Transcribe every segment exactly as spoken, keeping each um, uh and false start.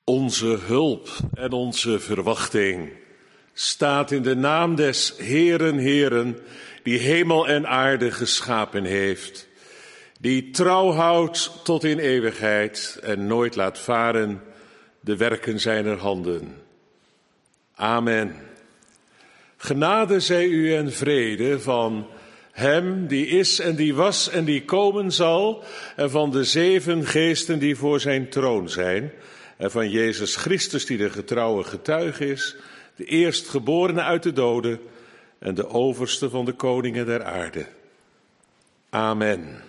Onze hulp en onze verwachting staat in de naam des Heeren, Heeren, die hemel en aarde geschapen heeft, die trouw houdt tot in eeuwigheid en nooit laat varen de werken zijner handen. Amen. Genade zij u en vrede van Hem die is en die was en die komen zal, en van de zeven geesten die voor zijn troon zijn, en van Jezus Christus die de getrouwe getuige is, de eerstgeborene uit de doden en de overste van de koningen der aarde. Amen.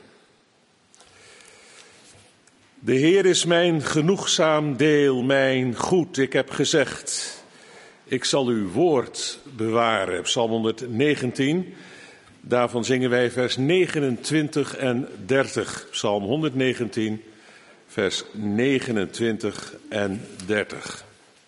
De Heer is mijn genoegzaam deel, mijn goed. Ik heb gezegd, ik zal uw woord bewaren. Psalm honderdnegentien, daarvan zingen wij vers negenentwintig en dertig. Psalm honderdnegentien, vers negenentwintig en dertig.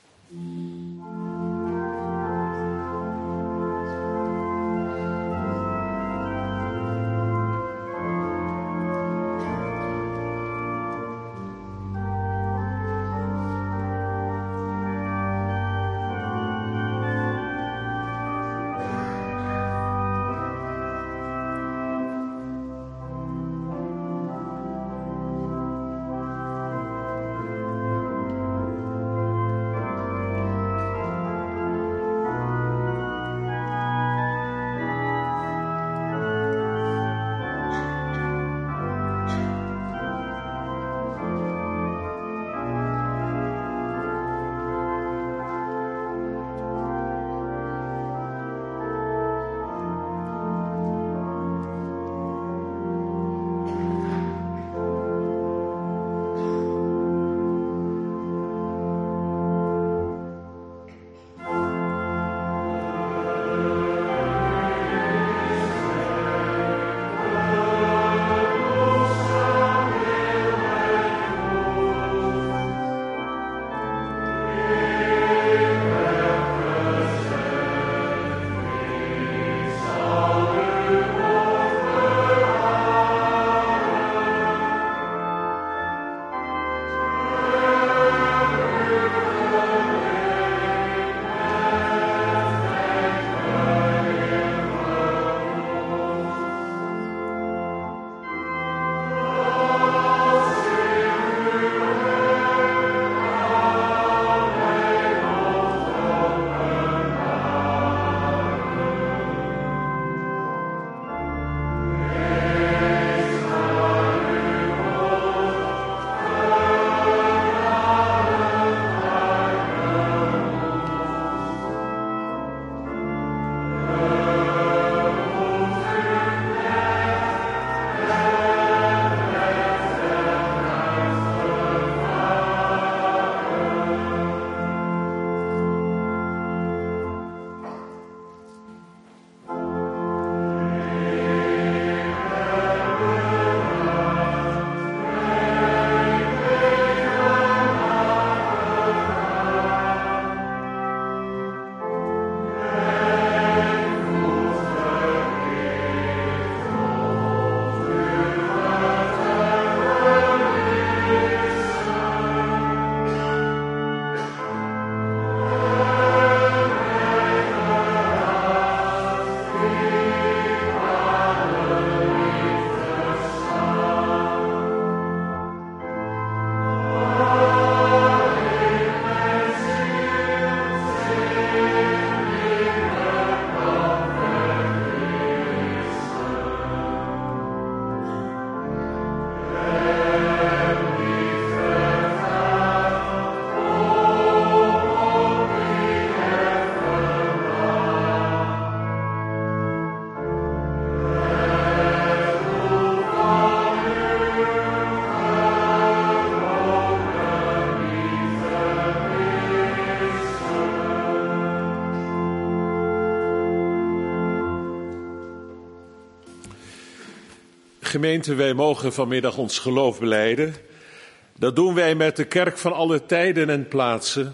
Gemeente, wij mogen vanmiddag ons geloof belijden. Dat doen wij met de kerk van alle tijden en plaatsen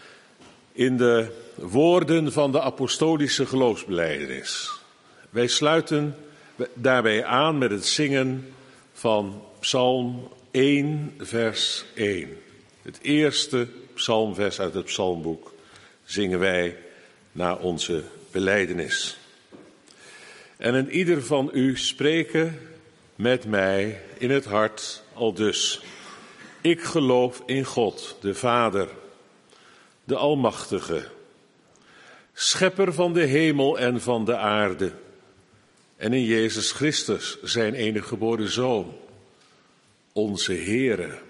in de woorden van de apostolische geloofsbelijdenis. Wij sluiten daarbij aan met het zingen van Psalm één, vers één. Het eerste psalmvers uit het psalmboek zingen wij na onze belijdenis. En een ieder van u spreken met mij in het hart aldus. Ik geloof in God, de Vader, de Almachtige, schepper van de hemel en van de aarde, en in Jezus Christus, zijn enige geboren Zoon, onze Heere,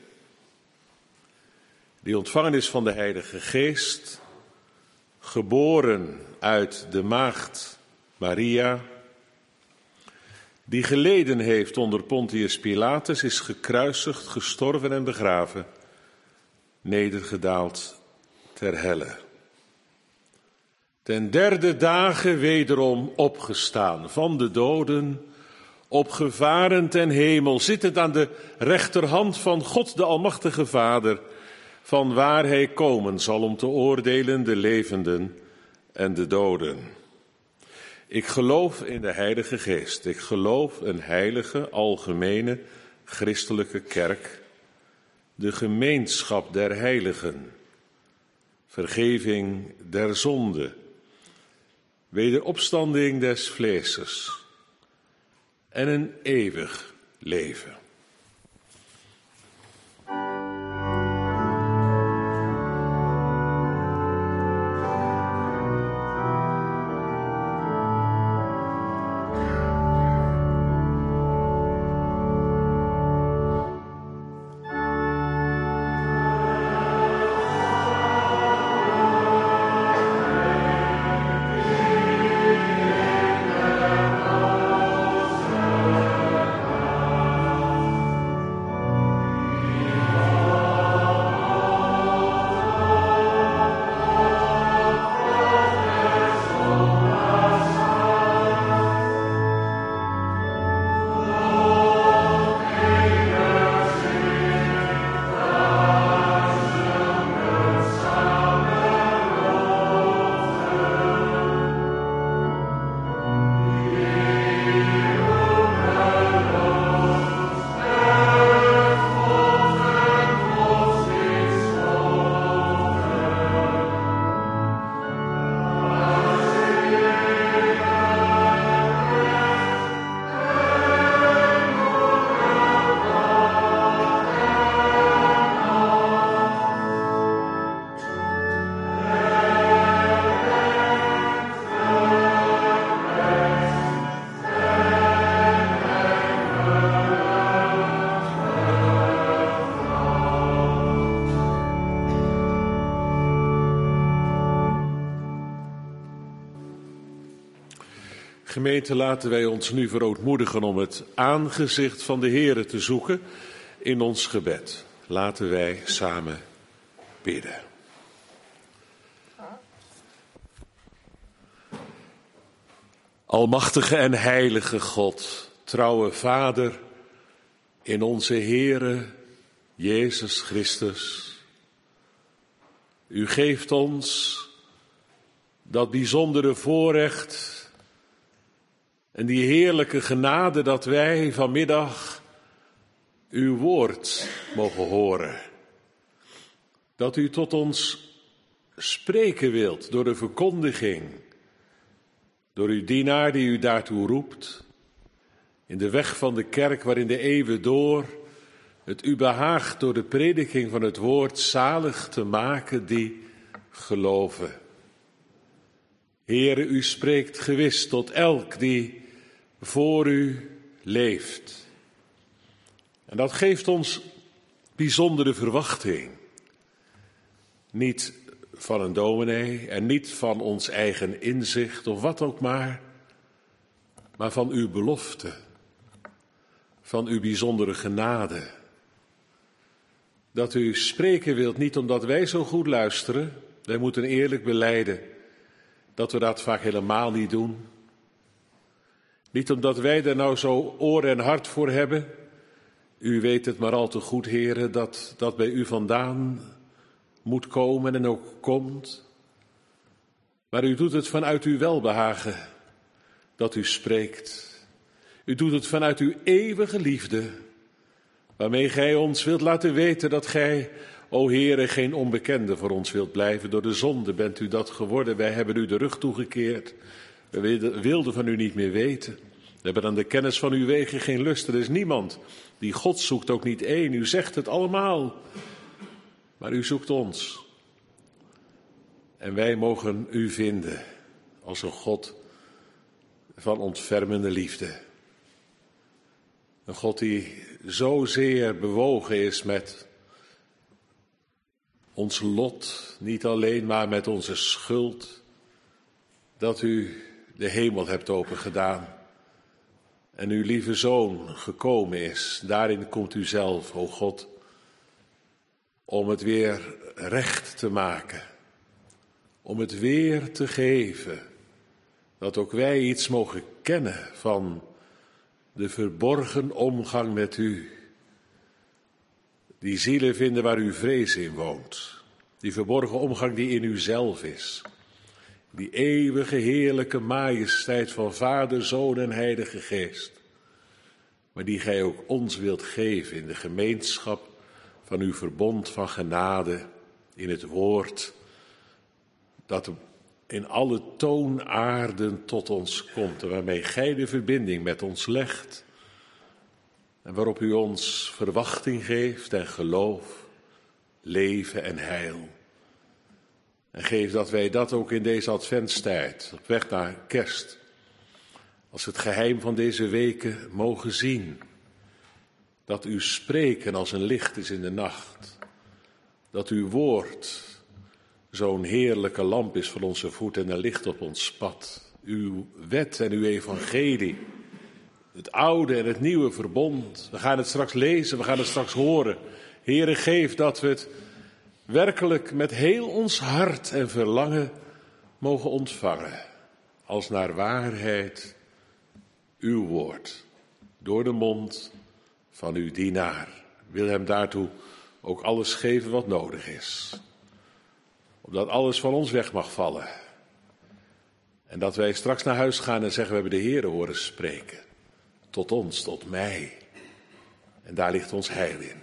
die ontvangen is van de Heilige Geest, geboren uit de maagd Maria, die geleden heeft onder Pontius Pilatus, is gekruisigd, gestorven en begraven, nedergedaald ter helle. Ten derde dagen wederom opgestaan van de doden, opgevaren ten hemel, zittend aan de rechterhand van God de Almachtige Vader, van waar hij komen zal om te oordelen de levenden en de doden. Ik geloof in de Heilige Geest. Ik geloof een heilige, algemene, christelijke kerk, de gemeenschap der heiligen, vergeving der zonde, wederopstanding des vleeses en een eeuwig leven. Gemeente, laten wij ons nu verootmoedigen om het aangezicht van de Heere te zoeken in ons gebed. Laten wij samen bidden. Almachtige en heilige God, trouwe Vader, in onze Heere Jezus Christus. U geeft ons dat bijzondere voorrecht en die heerlijke genade dat wij vanmiddag uw woord mogen horen. Dat u tot ons spreken wilt door de verkondiging, door uw dienaar die u daartoe roept, in de weg van de kerk waarin de eeuwen door het u behaagt door de prediking van het woord zalig te maken die geloven. Heere, u spreekt gewis tot elk die voor u leeft. En dat geeft ons bijzondere verwachting. Niet van een dominee en niet van ons eigen inzicht of wat ook maar, maar van uw belofte, van uw bijzondere genade. Dat u spreken wilt niet omdat wij zo goed luisteren, wij moeten eerlijk belijden dat we dat vaak helemaal niet doen. Niet omdat wij er nou zo oor en hart voor hebben. U weet het maar al te goed, heren, dat dat bij u vandaan moet komen en ook komt. Maar u doet het vanuit uw welbehagen dat u spreekt. U doet het vanuit uw eeuwige liefde, waarmee gij ons wilt laten weten dat gij o Heere, geen onbekende voor ons wilt blijven. Door de zonde bent u dat geworden. Wij hebben u de rug toegekeerd. We wilden van u niet meer weten. We hebben aan de kennis van uw wegen geen lust. Er is niemand die God zoekt, ook niet één. U zegt het allemaal. Maar u zoekt ons. En wij mogen u vinden als een God van ontfermende liefde. Een God die zozeer bewogen is met ons lot, niet alleen maar met onze schuld, dat u de hemel hebt opengedaan en uw lieve Zoon gekomen is. Daarin komt u zelf, o God, om het weer recht te maken, om het weer te geven, dat ook wij iets mogen kennen van de verborgen omgang met u. Die zielen vinden waar uw vrees in woont. Die verborgen omgang die in u zelf is. Die eeuwige heerlijke majesteit van Vader, Zoon en Heilige Geest. Maar die gij ook ons wilt geven in de gemeenschap van uw verbond van genade. In het woord dat in alle toonaarden tot ons komt. En waarmee gij de verbinding met ons legt. En waarop u ons verwachting geeft en geloof, leven en heil. En geef dat wij dat ook in deze adventstijd, op weg naar kerst, als het geheim van deze weken mogen zien. Dat uw spreken als een licht is in de nacht. Dat uw woord zo'n heerlijke lamp is voor onze voet en een licht op ons pad. Uw wet en uw evangelie. Het oude en het nieuwe verbond. We gaan het straks lezen, we gaan het straks horen. Heere, geef dat we het werkelijk met heel ons hart en verlangen mogen ontvangen. Als naar waarheid uw woord. Door de mond van uw dienaar. Wil hem daartoe ook alles geven wat nodig is. Opdat alles van ons weg mag vallen. En dat wij straks naar huis gaan en zeggen, we hebben de Heere horen spreken. Tot ons, tot mij. En daar ligt ons heil in.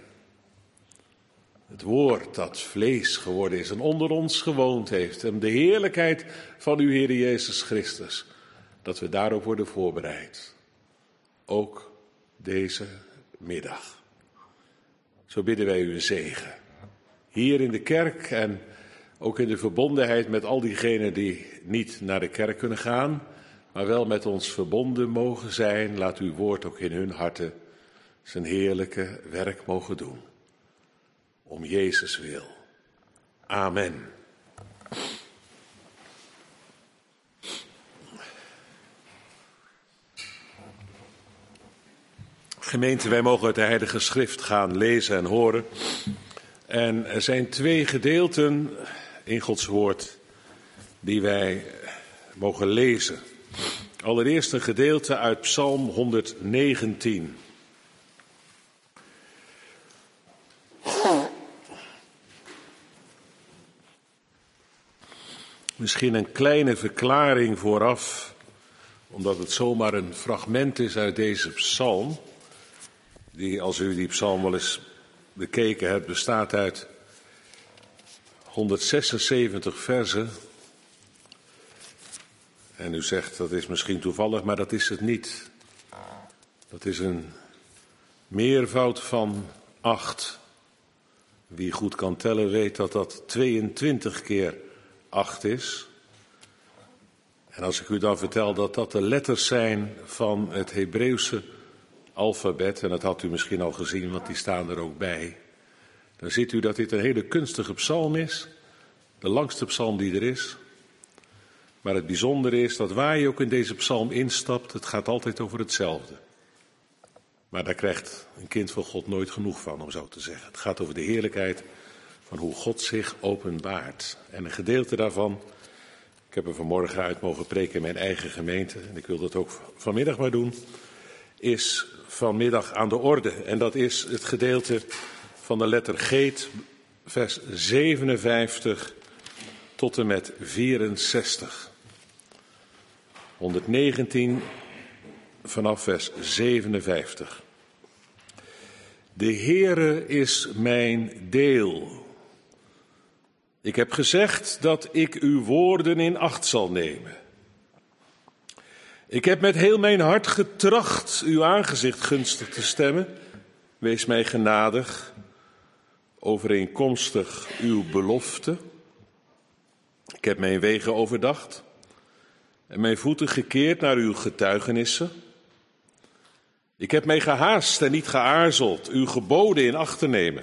Het woord dat vlees geworden is en onder ons gewoond heeft. En de heerlijkheid van uw Heer Jezus Christus. Dat we daarop worden voorbereid. Ook deze middag. Zo bidden wij u een zegen. Hier in de kerk en ook in de verbondenheid met al diegenen die niet naar de kerk kunnen gaan. Maar wel met ons verbonden mogen zijn. Laat uw woord ook in hun harten zijn heerlijke werk mogen doen. Om Jezus wil. Amen. Gemeente, wij mogen uit de Heilige Schrift gaan lezen en horen. En er zijn twee gedeelten in Gods woord die wij mogen lezen. Allereerst een gedeelte uit Psalm honderdnegentien. Misschien een kleine verklaring vooraf, omdat het zomaar een fragment is uit deze psalm. Die, als u die psalm wel eens bekeken hebt, bestaat uit honderdzesenzeventig versen. En u zegt, dat is misschien toevallig, maar dat is het niet. Dat is een meervoud van acht. Wie goed kan tellen weet dat dat tweeëntwintig keer acht is. En als ik u dan vertel dat dat de letters zijn van het Hebreeuwse alfabet, en dat had u misschien al gezien, want die staan er ook bij, dan ziet u dat dit een hele kunstige psalm is, de langste psalm die er is. Maar het bijzondere is dat waar je ook in deze psalm instapt, het gaat altijd over hetzelfde. Maar daar krijgt een kind van God nooit genoeg van, om zo te zeggen. Het gaat over de heerlijkheid van hoe God zich openbaart. En een gedeelte daarvan, ik heb er vanmorgen uit mogen preken in mijn eigen gemeente, en ik wil dat ook vanmiddag maar doen, is vanmiddag aan de orde. En dat is het gedeelte van de letter Geet, vers zevenenvijftig tot en met vierenzestig. honderdnegentien vanaf vers zevenenvijftig. De Heere is mijn deel, Ik heb gezegd dat ik uw woorden in acht zal nemen. Ik heb met heel mijn hart getracht uw aangezicht gunstig te stemmen. Wees mij genadig, overeenkomstig uw belofte. Ik heb mijn wegen overdacht en mijn voeten gekeerd naar uw getuigenissen. Ik heb mij gehaast en niet geaarzeld uw geboden in acht te nemen.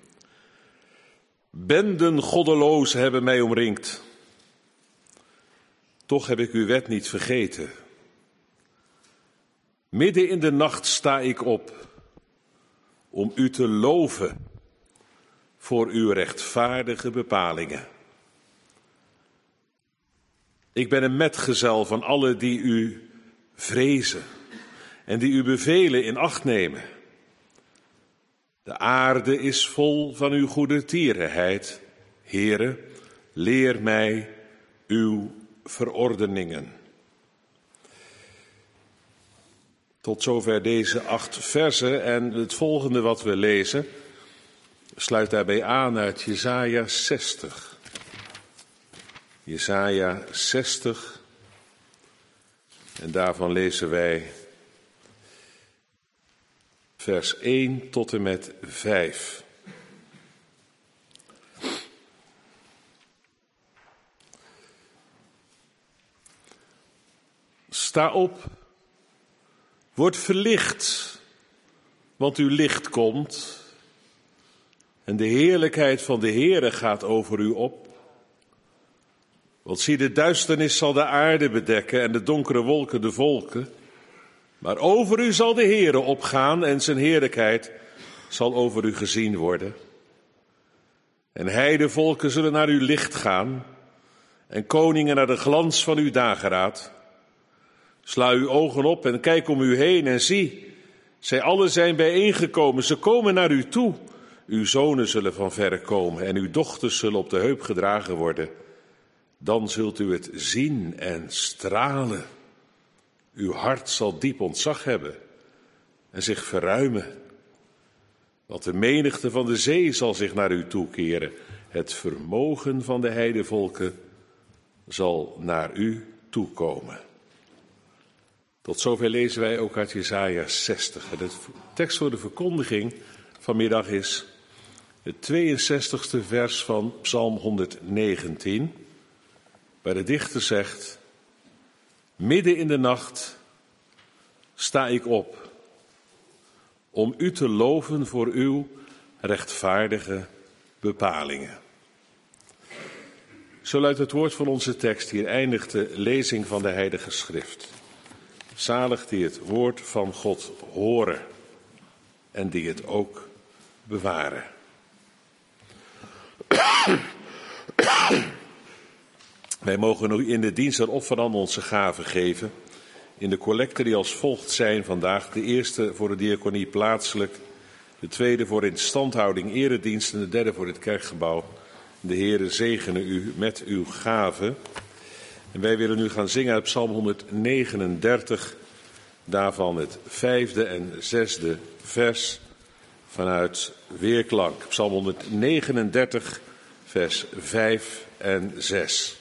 Benden goddeloos hebben mij omringd. Toch heb ik uw wet niet vergeten. Midden in de nacht sta ik op om u te loven voor uw rechtvaardige bepalingen. Ik ben een metgezel van allen die u vrezen en die uw bevelen in acht nemen. De aarde is vol van uw goedertierenheid. Heere, leer mij uw verordeningen. Tot zover deze acht versen en het volgende wat we lezen sluit daarbij aan uit Jesaja zestig. Jesaja zestig en daarvan lezen wij vers één tot en met vijf. Sta op, word verlicht, want uw licht komt en de heerlijkheid van de Heere gaat over u op. Want zie, de duisternis zal de aarde bedekken en de donkere wolken de volken. Maar over u zal de Heere opgaan en zijn heerlijkheid zal over u gezien worden. En heidevolken zullen naar uw licht gaan en koningen naar de glans van uw dageraad. Sla uw ogen op en kijk om u heen en zie, zij allen zijn bijeengekomen, ze komen naar u toe. Uw zonen zullen van verre komen en uw dochters zullen op de heup gedragen worden. Dan zult u het zien en stralen. Uw hart zal diep ontzag hebben en zich verruimen. Want de menigte van de zee zal zich naar u toekeren. Het vermogen van de heidevolken zal naar u toekomen. Tot zover lezen wij ook uit Jesaja zestig. En de tekst voor de verkondiging vanmiddag is het tweeënzestigste vers van Psalm honderdnegentien. Waar de dichter zegt: midden in de nacht sta ik op om u te loven voor uw rechtvaardige bepalingen. Zo luidt het woord van onze tekst. Hier eindigt de lezing van de Heilige Schrift. Zalig die het woord van God horen en die het ook bewaren. Wij mogen nu in de dienst der offeranden onze gaven geven. In de collecten die als volgt zijn vandaag. De eerste voor de diaconie plaatselijk. De tweede voor instandhouding eredienst. En de derde voor het kerkgebouw. De Heere zegene u met uw gaven. En wij willen nu gaan zingen uit Psalm honderdnegenendertig. Daarvan het vijfde en zesde vers vanuit weerklank. Psalm honderdnegenendertig, vers vijf en zes.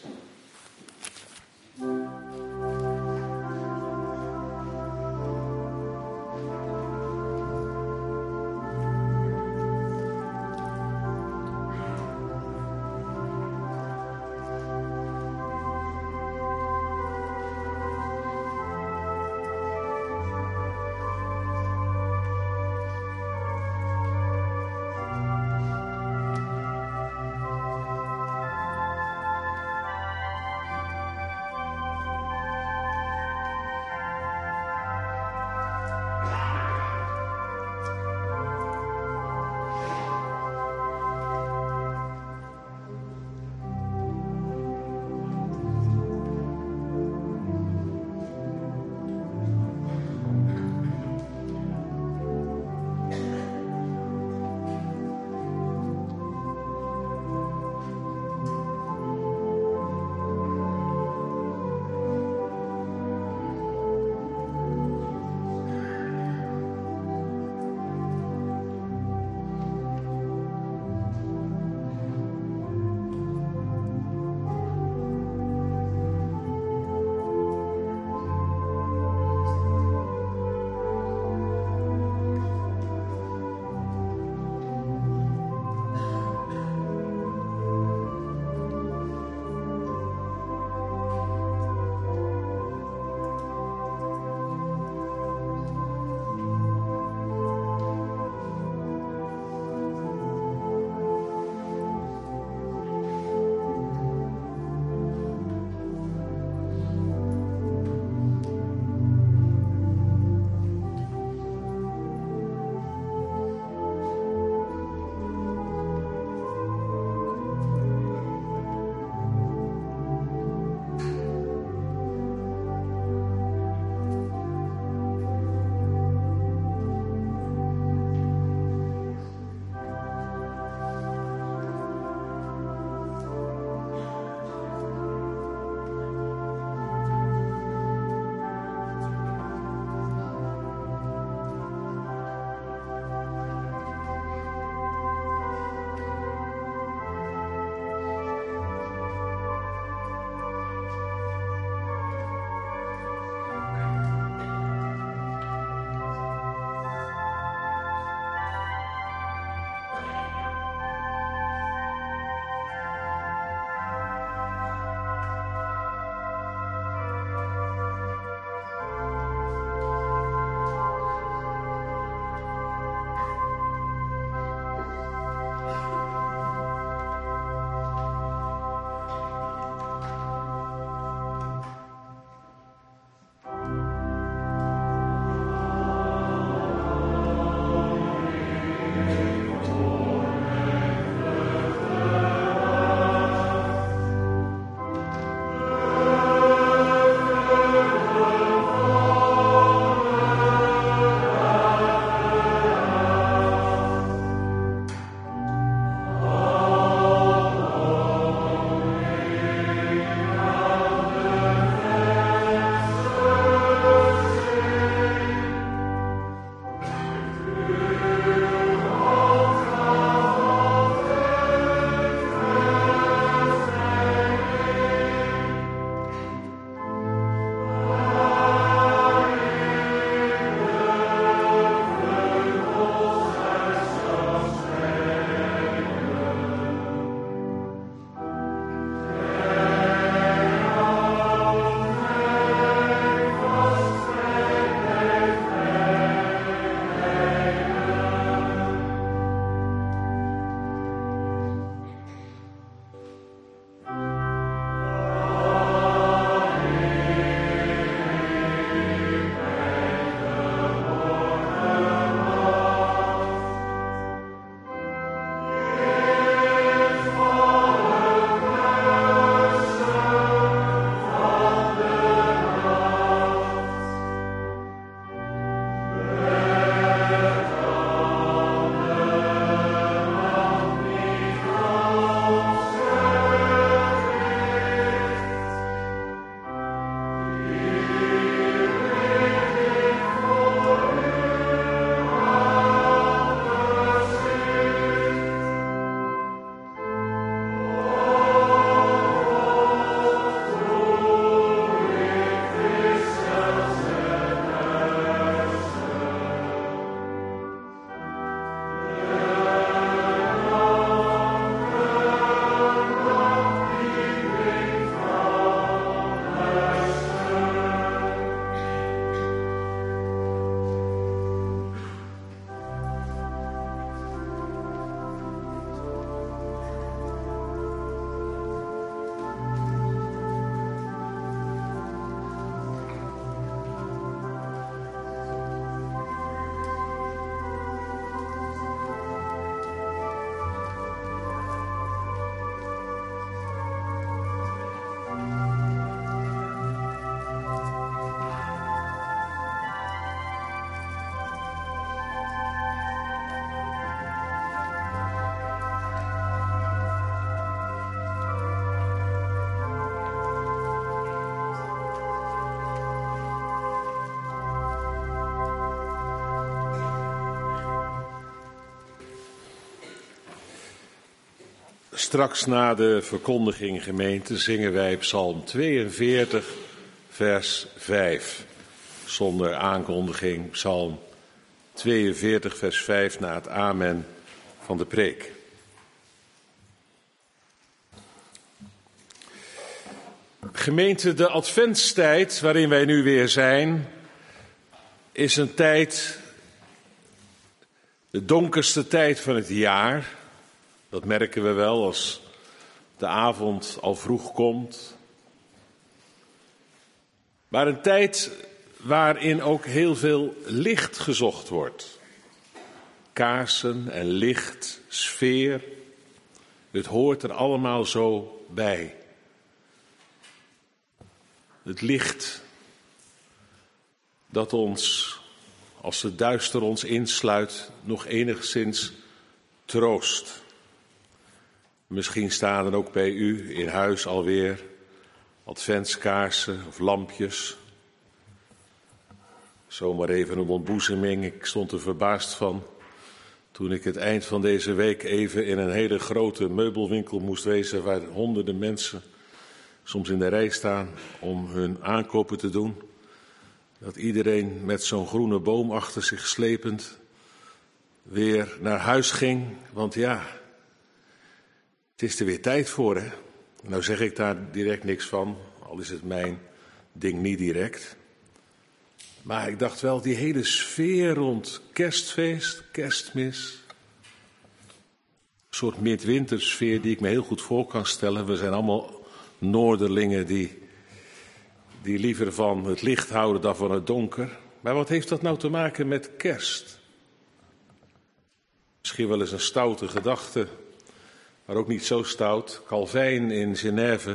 Straks na de verkondiging, gemeente, zingen wij Psalm tweeënveertig, vers vijf. Zonder aankondiging, Psalm tweeënveertig, vers vijf, na het amen van de preek. Gemeente, de adventstijd waarin wij nu weer zijn, is een tijd, de donkerste tijd van het jaar. Dat merken we wel als de avond al vroeg komt. Maar een tijd waarin ook heel veel licht gezocht wordt. Kaarsen en licht, sfeer, het hoort er allemaal zo bij. Het licht dat ons, als het duister ons insluit, nog enigszins troost. Misschien staan er ook bij u in huis alweer adventskaarsen of lampjes. Zomaar even een ontboezeming. Ik stond er verbaasd van toen ik het eind van deze week even in een hele grote meubelwinkel moest wezen waar honderden mensen soms in de rij staan om hun aankopen te doen. Dat iedereen met zo'n groene boom achter zich slepend weer naar huis ging. Want ja, het is er weer tijd voor, hè. Nou zeg ik daar direct niks van, al is het mijn ding niet direct. Maar ik dacht wel, die hele sfeer rond kerstfeest, kerstmis. Een soort midwintersfeer die ik me heel goed voor kan stellen. We zijn allemaal Noorderlingen die, die liever van het licht houden dan van het donker. Maar wat heeft dat nou te maken met kerst? Misschien wel eens een stoute gedachte, maar ook niet zo stout. Calvijn in Genève,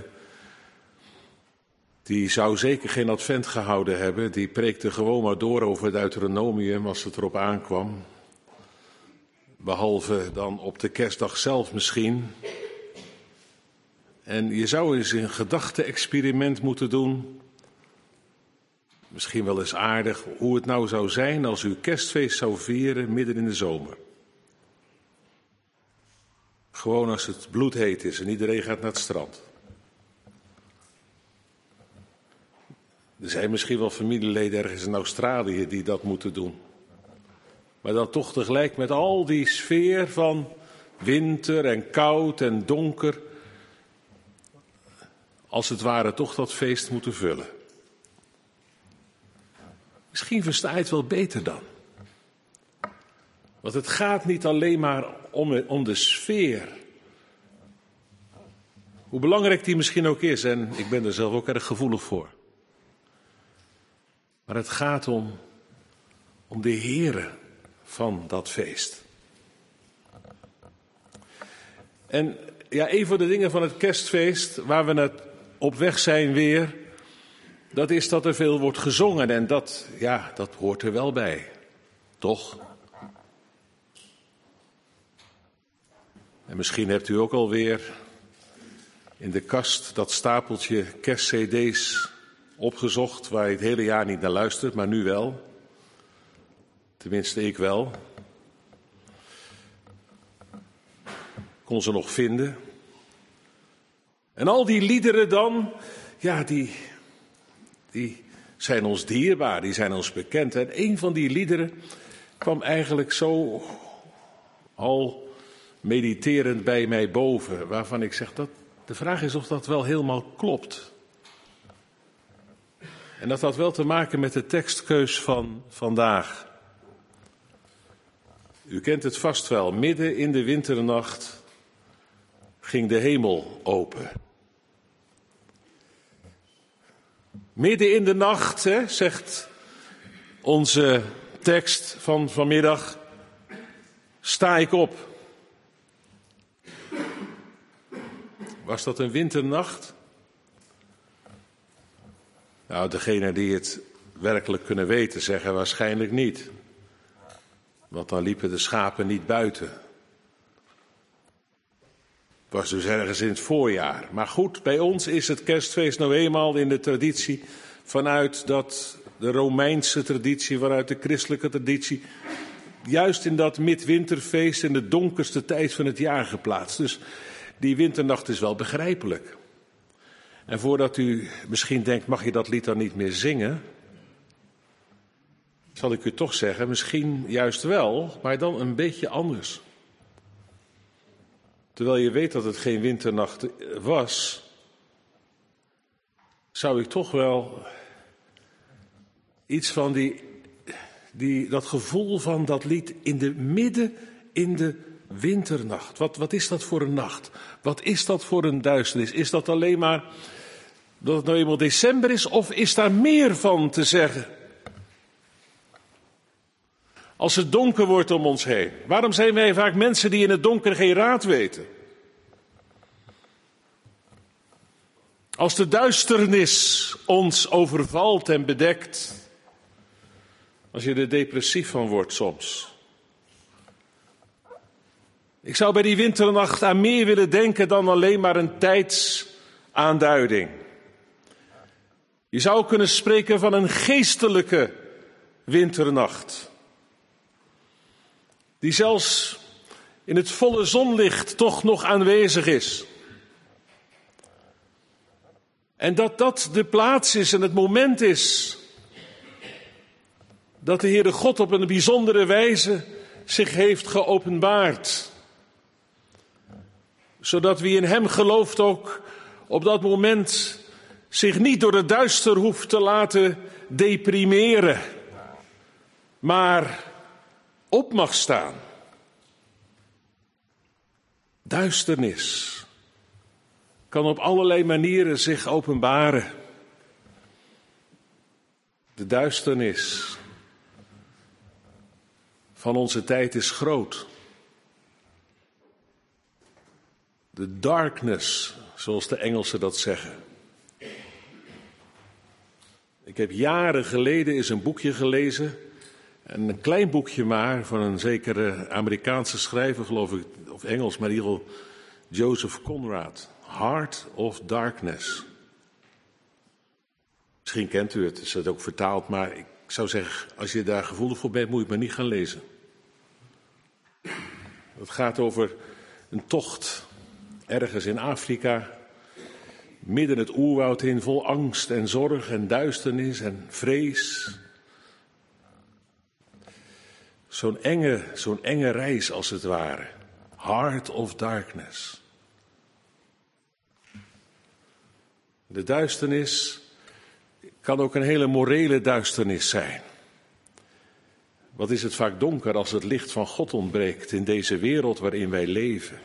die zou zeker geen advent gehouden hebben. Die preekte gewoon maar door over het Deuteronomium als het erop aankwam. Behalve dan op de kerstdag zelf misschien. En je zou eens een gedachte-experiment moeten doen. Misschien wel eens aardig hoe het nou zou zijn als u kerstfeest zou vieren midden in de zomer. Gewoon als het bloedheet is en iedereen gaat naar het strand. Er zijn misschien wel familieleden ergens in Australië die dat moeten doen. Maar dan toch tegelijk met al die sfeer van winter en koud en donker, als het ware toch dat feest moeten vullen. Misschien versta je het wel beter dan. Want het gaat niet alleen maar om, om de sfeer. Hoe belangrijk die misschien ook is, en ik ben er zelf ook erg gevoelig voor. Maar het gaat om, om de Heere van dat feest. En ja, een van de dingen van het kerstfeest, waar we naar op weg zijn weer, dat is dat er veel wordt gezongen. En dat, ja, dat hoort er wel bij. Toch? En misschien hebt u ook alweer in de kast dat stapeltje kerstcd's opgezocht, waar je het hele jaar niet naar luistert, maar nu wel. Tenminste, ik wel. Kon ze nog vinden. En al die liederen dan, ja, die, die zijn ons dierbaar, die zijn ons bekend. En een van die liederen kwam eigenlijk zo al mediterend bij mij boven, waarvan ik zeg, dat, de vraag is of dat wel helemaal klopt. En dat had wel te maken met de tekstkeus van vandaag. U kent het vast wel, midden in de winternacht ging de hemel open. Midden in de nacht, hè, zegt onze tekst van vanmiddag, sta ik op. Was dat een winternacht? Nou, degenen die het werkelijk kunnen weten zeggen waarschijnlijk niet. Want dan liepen de schapen niet buiten. Het was dus ergens in het voorjaar. Maar goed, bij ons is het kerstfeest nou eenmaal in de traditie vanuit dat de Romeinse traditie, vanuit de christelijke traditie, juist in dat midwinterfeest in de donkerste tijd van het jaar geplaatst. Dus die winternacht is wel begrijpelijk. En voordat u misschien denkt, mag je dat lied dan niet meer zingen? Zal ik u toch zeggen, misschien juist wel, maar dan een beetje anders. Terwijl je weet dat het geen winternacht was, zou ik toch wel iets van die, die, dat gevoel van dat lied in de midden in de winternacht. Wat, wat is dat voor een nacht? Wat is dat voor een duisternis? Is dat alleen maar dat het nou eenmaal december is, of is daar meer van te zeggen? Als het donker wordt om ons heen. Waarom zijn wij vaak mensen die in het donker geen raad weten? Als de duisternis ons overvalt en bedekt. Als je er depressief van wordt soms. Ik zou bij die winternacht aan meer willen denken dan alleen maar een tijdsaanduiding. Je zou kunnen spreken van een geestelijke winternacht. Die zelfs in het volle zonlicht toch nog aanwezig is. En dat dat de plaats is en het moment is dat de Heere God op een bijzondere wijze zich heeft geopenbaard. Zodat wie in hem gelooft ook op dat moment zich niet door het duister hoeft te laten deprimeren, maar op mag staan. Duisternis kan op allerlei manieren zich openbaren. De duisternis van onze tijd is groot. De darkness, zoals de Engelsen dat zeggen. Ik heb jaren geleden eens een boekje gelezen, een klein boekje maar, van een zekere Amerikaanse schrijver, geloof ik, of Engels, maar in ieder geval Joseph Conrad. Heart of Darkness. Misschien kent u het, is het ook vertaald, maar ik zou zeggen, als je daar gevoelig voor bent, moet je het maar niet gaan lezen. Het gaat over een tocht ergens in Afrika, midden het oerwoud in, vol angst en zorg en duisternis en vrees. Zo'n enge, zo'n enge reis als het ware. Heart of Darkness. De duisternis kan ook een hele morele duisternis zijn. Wat is het vaak donker als het licht van God ontbreekt in deze wereld waarin wij leven.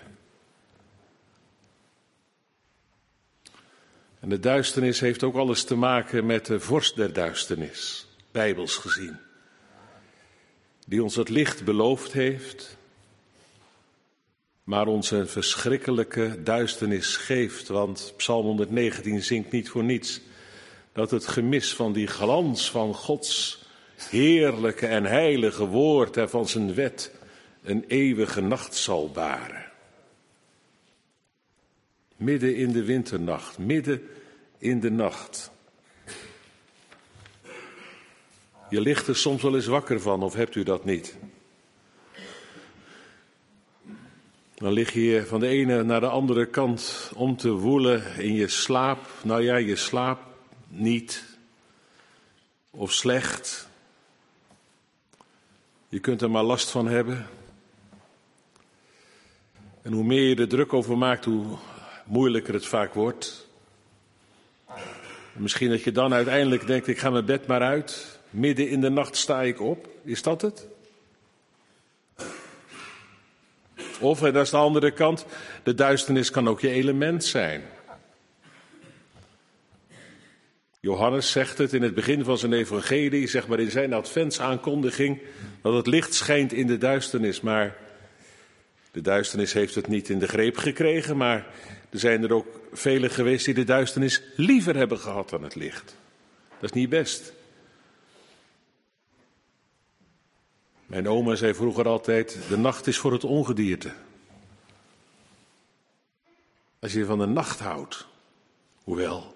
En de duisternis heeft ook alles te maken met de vorst der duisternis, bijbels gezien. Die ons het licht beloofd heeft, maar ons een verschrikkelijke duisternis geeft. Want Psalm honderdnegentien zingt niet voor niets dat het gemis van die glans van Gods heerlijke en heilige woord en van zijn wet een eeuwige nacht zal baren. Midden in de winternacht, midden in de nacht. Je ligt er soms wel eens wakker van, of hebt u dat niet? Dan lig je van de ene naar de andere kant om te woelen in je slaap. Nou ja, je slaapt niet. Of slecht. Je kunt er maar last van hebben. En hoe meer je er druk over maakt, hoe moeilijker het vaak wordt. En misschien dat je dan uiteindelijk denkt, ik ga mijn bed maar uit. Midden in de nacht sta ik op. Is dat het? Of, en dat is de andere kant, de duisternis kan ook je element zijn. Johannes zegt het in het begin van zijn evangelie, zeg maar in zijn adventsaankondiging, dat het licht schijnt in de duisternis. Maar de duisternis heeft het niet in de greep gekregen, maar er zijn er ook velen geweest die de duisternis liever hebben gehad dan het licht. Dat is niet best. Mijn oma zei vroeger altijd, de nacht is voor het ongedierte. Als je van de nacht houdt, hoewel,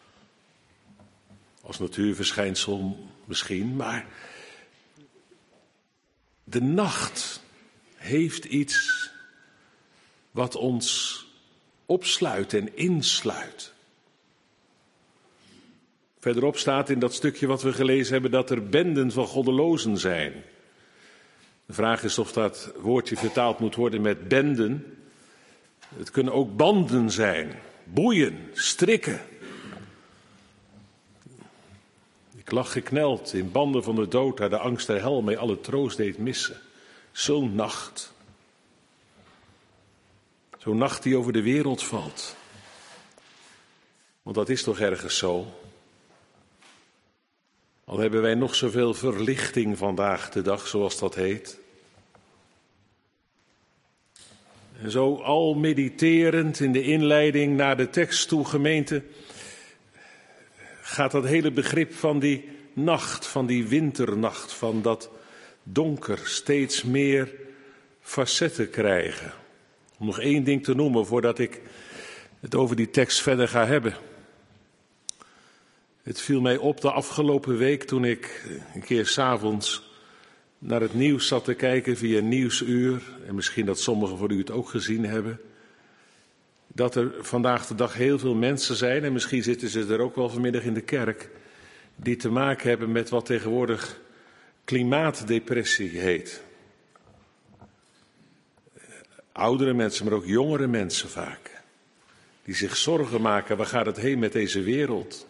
als natuurverschijnsel misschien, maar de nacht heeft iets wat ons opsluit en insluit. Verderop staat in dat stukje wat we gelezen hebben dat er benden van goddelozen zijn. De vraag is of dat woordje vertaald moet worden met benden. Het kunnen ook banden zijn, boeien, strikken. Ik lag gekneld in banden van de dood, daar de angst der hel mee alle troost deed missen. Zo'n nacht. Zo'n nacht die over de wereld valt. Want dat is toch ergens zo. Al hebben wij nog zoveel verlichting vandaag de dag, zoals dat heet. En zo al mediterend in de inleiding naar de tekst toe, gemeente, gaat dat hele begrip van die nacht, van die winternacht, van dat donker steeds meer facetten krijgen. Om nog één ding te noemen voordat ik het over die tekst verder ga hebben. Het viel mij op de afgelopen week toen ik een keer 's avonds naar het nieuws zat te kijken via Nieuwsuur. En misschien dat sommigen van u het ook gezien hebben. Dat er vandaag de dag heel veel mensen zijn, en misschien zitten ze er ook wel vanmiddag in de kerk, die te maken hebben met wat tegenwoordig klimaatdepressie heet. Oudere mensen, maar ook jongere mensen vaak. Die zich zorgen maken, waar gaat het heen met deze wereld?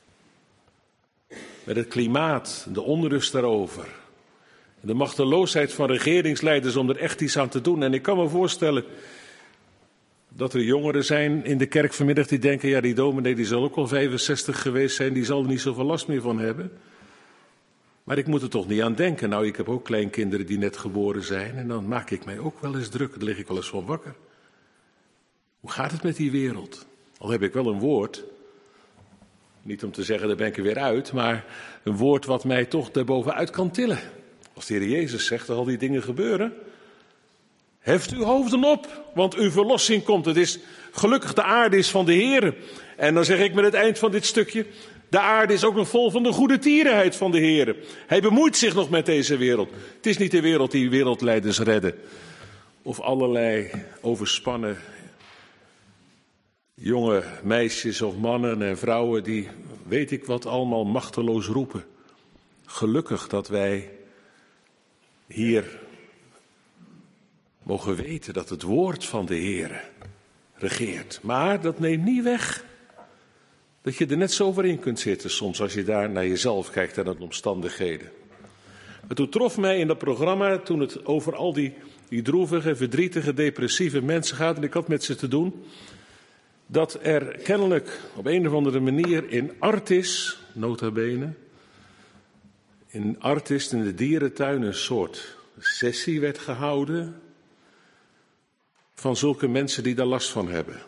Met het klimaat, de onrust daarover. De machteloosheid van regeringsleiders om er echt iets aan te doen. En ik kan me voorstellen dat er jongeren zijn in de kerk vanmiddag die denken, ja, die dominee die zal ook al vijfenzestig geweest zijn, die zal er niet zoveel last meer van hebben. Maar ik moet er toch niet aan denken. Nou, ik heb ook kleinkinderen die net geboren zijn en dan maak ik mij ook wel eens druk. Daar lig ik wel eens van wakker. Hoe gaat het met die wereld? Al heb ik wel een woord. Niet om te zeggen, daar ben ik er weer uit, maar een woord wat mij toch daarbovenuit kan tillen. Als de Heer Jezus zegt dat al die dingen gebeuren. Heft uw hoofden op, want uw verlossing komt. Het is gelukkig, de aarde is van de Heer. En dan zeg ik met het eind van dit stukje, de aarde is ook nog vol van de goede tierenheid van de Heer. Hij bemoeit zich nog met deze wereld. Het is niet de wereld die wereldleiders redden. Of allerlei overspannen jonge meisjes of mannen en vrouwen die, weet ik wat, allemaal machteloos roepen. Gelukkig dat wij hier mogen weten dat het woord van de Heer regeert. Maar dat neemt niet weg dat je er net zo over in kunt zitten soms als je daar naar jezelf kijkt en naar de omstandigheden. Maar toen trof mij in dat programma, toen het over al die, die droevige, verdrietige, depressieve mensen gaat, en ik had met ze te doen, dat er kennelijk op een of andere manier in Artis, nota bene, in Artis, in de dierentuin, een soort sessie werd gehouden van zulke mensen die daar last van hebben.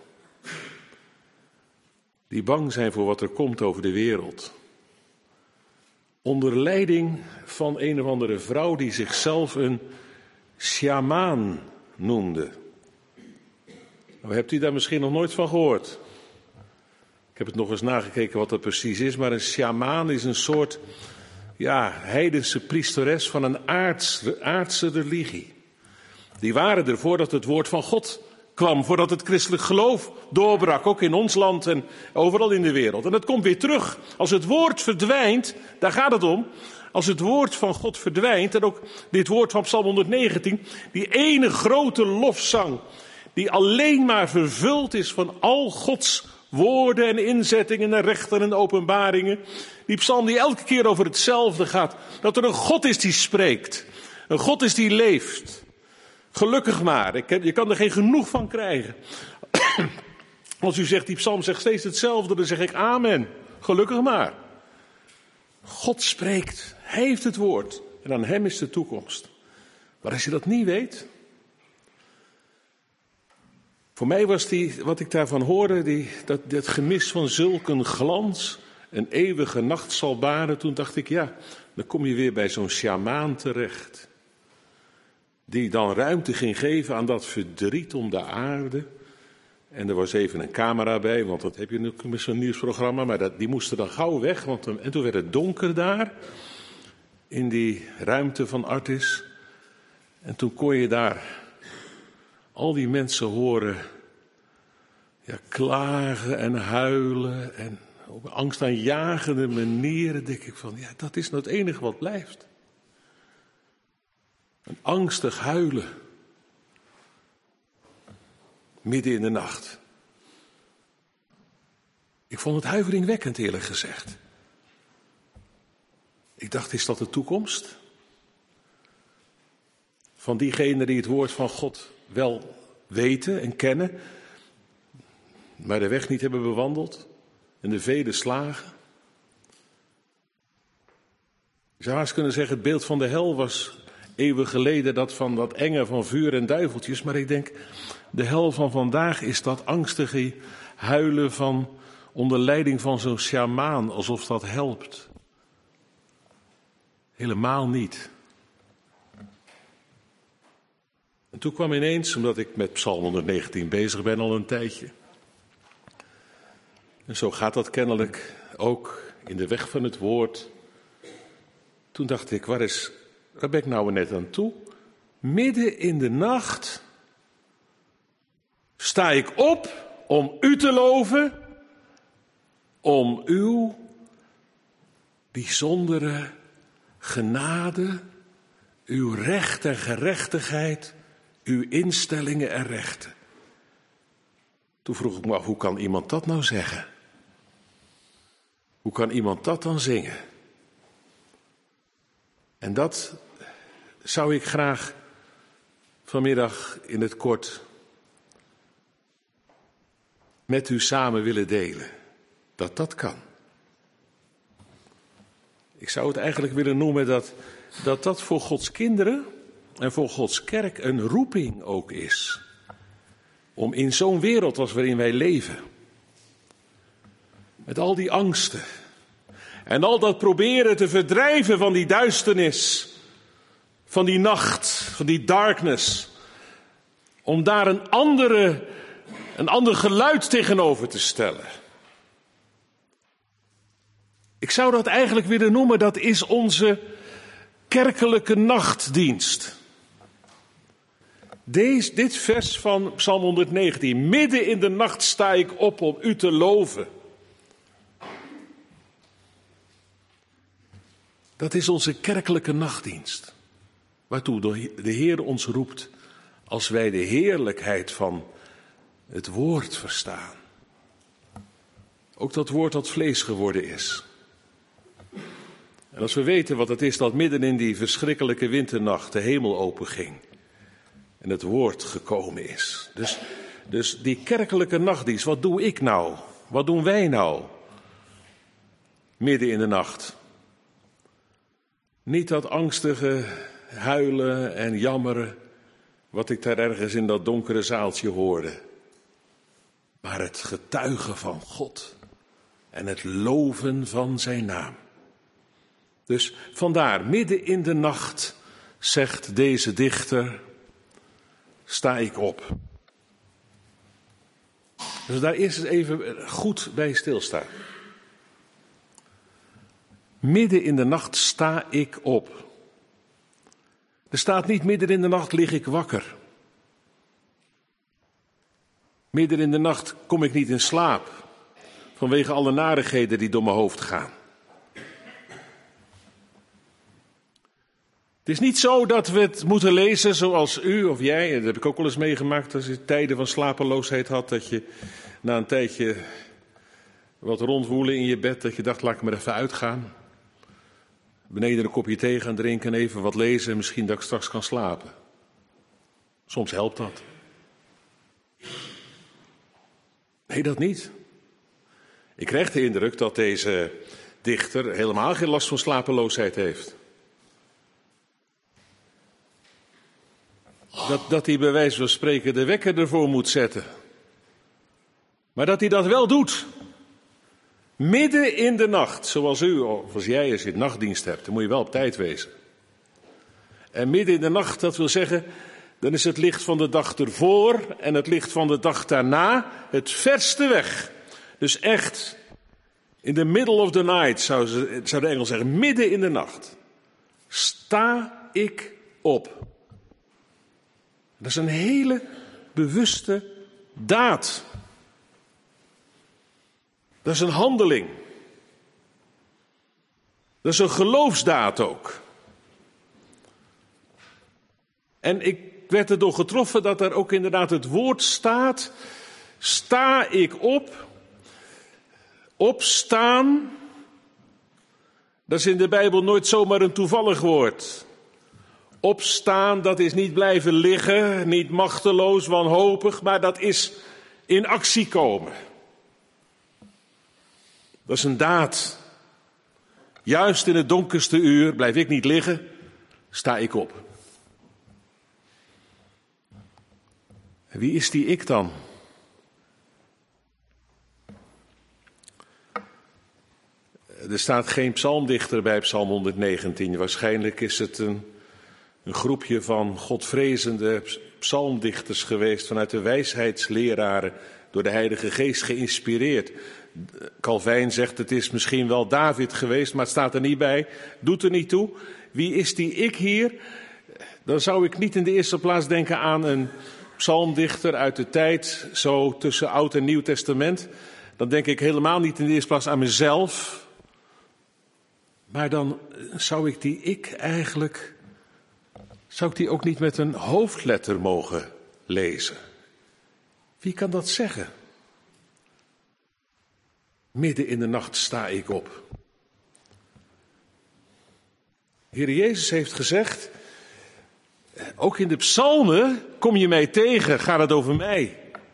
Die bang zijn voor wat er komt over de wereld. Onder leiding van een of andere vrouw die zichzelf een sjamaan noemde. Nou, hebt u daar misschien nog nooit van gehoord? Ik heb het nog eens nagekeken wat dat precies is, maar een sjamaan is een soort, ja, heidense priesteres van een aards, aardse religie. Die waren er voordat het woord van God kwam, voordat het christelijk geloof doorbrak, ook in ons land en overal in de wereld. En dat komt weer terug. Als het woord verdwijnt, daar gaat het om. Als het woord van God verdwijnt, en ook dit woord van Psalm honderdnegentien, die ene grote lofzang, die alleen maar vervuld is van al Gods woorden en inzettingen en rechten en openbaringen. Die psalm die elke keer over hetzelfde gaat. Dat er een God is die spreekt. Een God is die leeft. Gelukkig maar. Ik heb, je kan er geen genoeg van krijgen. Als u zegt, die psalm zegt steeds hetzelfde, dan zeg ik amen. Gelukkig maar. God spreekt. Hij heeft het woord. En aan hem is de toekomst. Maar als je dat niet weet. Voor mij was die, wat ik daarvan hoorde, die, dat, dat gemis van zulke glans, een eeuwige nacht zal baren. Toen dacht ik, ja, dan kom je weer bij zo'n sjamaan terecht. Die dan ruimte ging geven aan dat verdriet om de aarde. En er was even een camera bij, want dat heb je natuurlijk met zo'n nieuwsprogramma. Maar dat, die moesten dan gauw weg, want en toen werd het donker daar. In die ruimte van Artis. En toen kon je daar al die mensen horen, ja, klagen en huilen en op een angstaanjagende manieren denk ik van, ja, dat is nou het enige wat blijft. Een angstig huilen. Midden in de nacht. Ik vond het huiveringwekkend, eerlijk gezegd. Ik dacht, is dat de toekomst? Van diegenen die het woord van God wel weten en kennen, maar de weg niet hebben bewandeld en de vele slagen. Je zou haast kunnen zeggen, het beeld van de hel was eeuwen geleden dat van dat enge van vuur en duiveltjes. Maar ik denk, de hel van vandaag is dat angstige huilen van onder leiding van zo'n sjamaan, alsof dat helpt. Helemaal niet. En toen kwam ineens, omdat ik met Psalm honderdnegentien bezig ben al een tijdje. En zo gaat dat kennelijk ook in de weg van het woord. Toen dacht ik, waar, is, waar ben ik nou net aan toe? Midden in de nacht sta ik op om u te loven, om uw bijzondere genade, uw recht en gerechtigheid, uw instellingen en rechten. Toen vroeg ik me af, hoe kan iemand dat nou zeggen? Hoe kan iemand dat dan zingen? En dat zou ik graag vanmiddag in het kort met u samen willen delen. Dat dat kan. Ik zou het eigenlijk willen noemen dat dat, dat voor Gods kinderen en voor Gods kerk een roeping ook is. Om in zo'n wereld als waarin wij leven, met al die angsten en al dat proberen te verdrijven van die duisternis, van die nacht, van die darkness, om daar een, andere, een ander geluid tegenover te stellen. Ik zou dat eigenlijk willen noemen, dat is onze kerkelijke nachtdienst. Deze, dit vers van Psalm honderdnegentien. Midden in de nacht sta ik op om u te loven. Dat is onze kerkelijke nachtdienst. Waartoe de Heer ons roept als wij de heerlijkheid van het woord verstaan. Ook dat woord dat vlees geworden is. En als we weten wat het is dat midden in die verschrikkelijke winternacht de hemel openging. En het woord gekomen is. Dus, dus die kerkelijke nachtdienst, wat doe ik nou? Wat doen wij nou? Midden in de nacht. Niet dat angstige huilen en jammeren, wat ik daar ergens in dat donkere zaaltje hoorde. Maar het getuigen van God en het loven van zijn naam. Dus vandaar, midden in de nacht, zegt deze dichter, sta ik op. Dus daar eerst eens even goed bij stilstaan. Midden in de nacht sta ik op. Er staat niet midden in de nacht lig ik wakker. Midden in de nacht kom ik niet in slaap. Vanwege alle narigheden die door mijn hoofd gaan. Het is niet zo dat we het moeten lezen zoals u of jij, en dat heb ik ook wel eens meegemaakt als je tijden van slapeloosheid had, dat je na een tijdje wat rondwoelen in je bed, dat je dacht, laat ik maar even uitgaan. Beneden een kopje thee gaan drinken en even wat lezen en misschien dat ik straks kan slapen. Soms helpt dat. Nee, dat niet. Ik krijg de indruk dat deze dichter helemaal geen last van slapeloosheid heeft. Dat, dat hij bij wijze van spreken de wekker ervoor moet zetten. Maar dat hij dat wel doet. Midden in de nacht, zoals u of als jij als je nachtdienst hebt, dan moet je wel op tijd wezen. En midden in de nacht, dat wil zeggen, dan is het licht van de dag ervoor en het licht van de dag daarna het verste weg. Dus echt, in the middle of the night, zou, ze, zou de Engels zeggen, midden in de nacht. Sta ik op. Dat is een hele bewuste daad. Dat is een handeling. Dat is een geloofsdaad ook. En ik werd erdoor getroffen dat er ook inderdaad het woord staat. Sta ik op. Opstaan. Dat is in de Bijbel nooit zomaar een toevallig woord. Opstaan, dat is niet blijven liggen, niet machteloos, wanhopig, maar dat is in actie komen. Dat is een daad. Juist in het donkerste uur blijf ik niet liggen, sta ik op. En wie is die ik dan? Er staat geen psalmdichter bij Psalm honderdnegentien. Waarschijnlijk is het een, een groepje van godvrezende psalmdichters geweest vanuit de wijsheidsleraren, door de Heilige Geest geïnspireerd. Calvijn zegt het is misschien wel David geweest, maar het staat er niet bij. Doet er niet toe. Wie is die ik hier? Dan zou ik niet in de eerste plaats denken aan een psalmdichter uit de tijd, zo tussen Oud en Nieuw Testament. Dan denk ik helemaal niet in de eerste plaats aan mezelf. Maar dan zou ik die ik eigenlijk, zou ik die ook niet met een hoofdletter mogen lezen. Wie kan dat zeggen? Midden in de nacht sta ik op. Heer Jezus heeft gezegd, ook in de psalmen kom je mij tegen, gaat het over mij.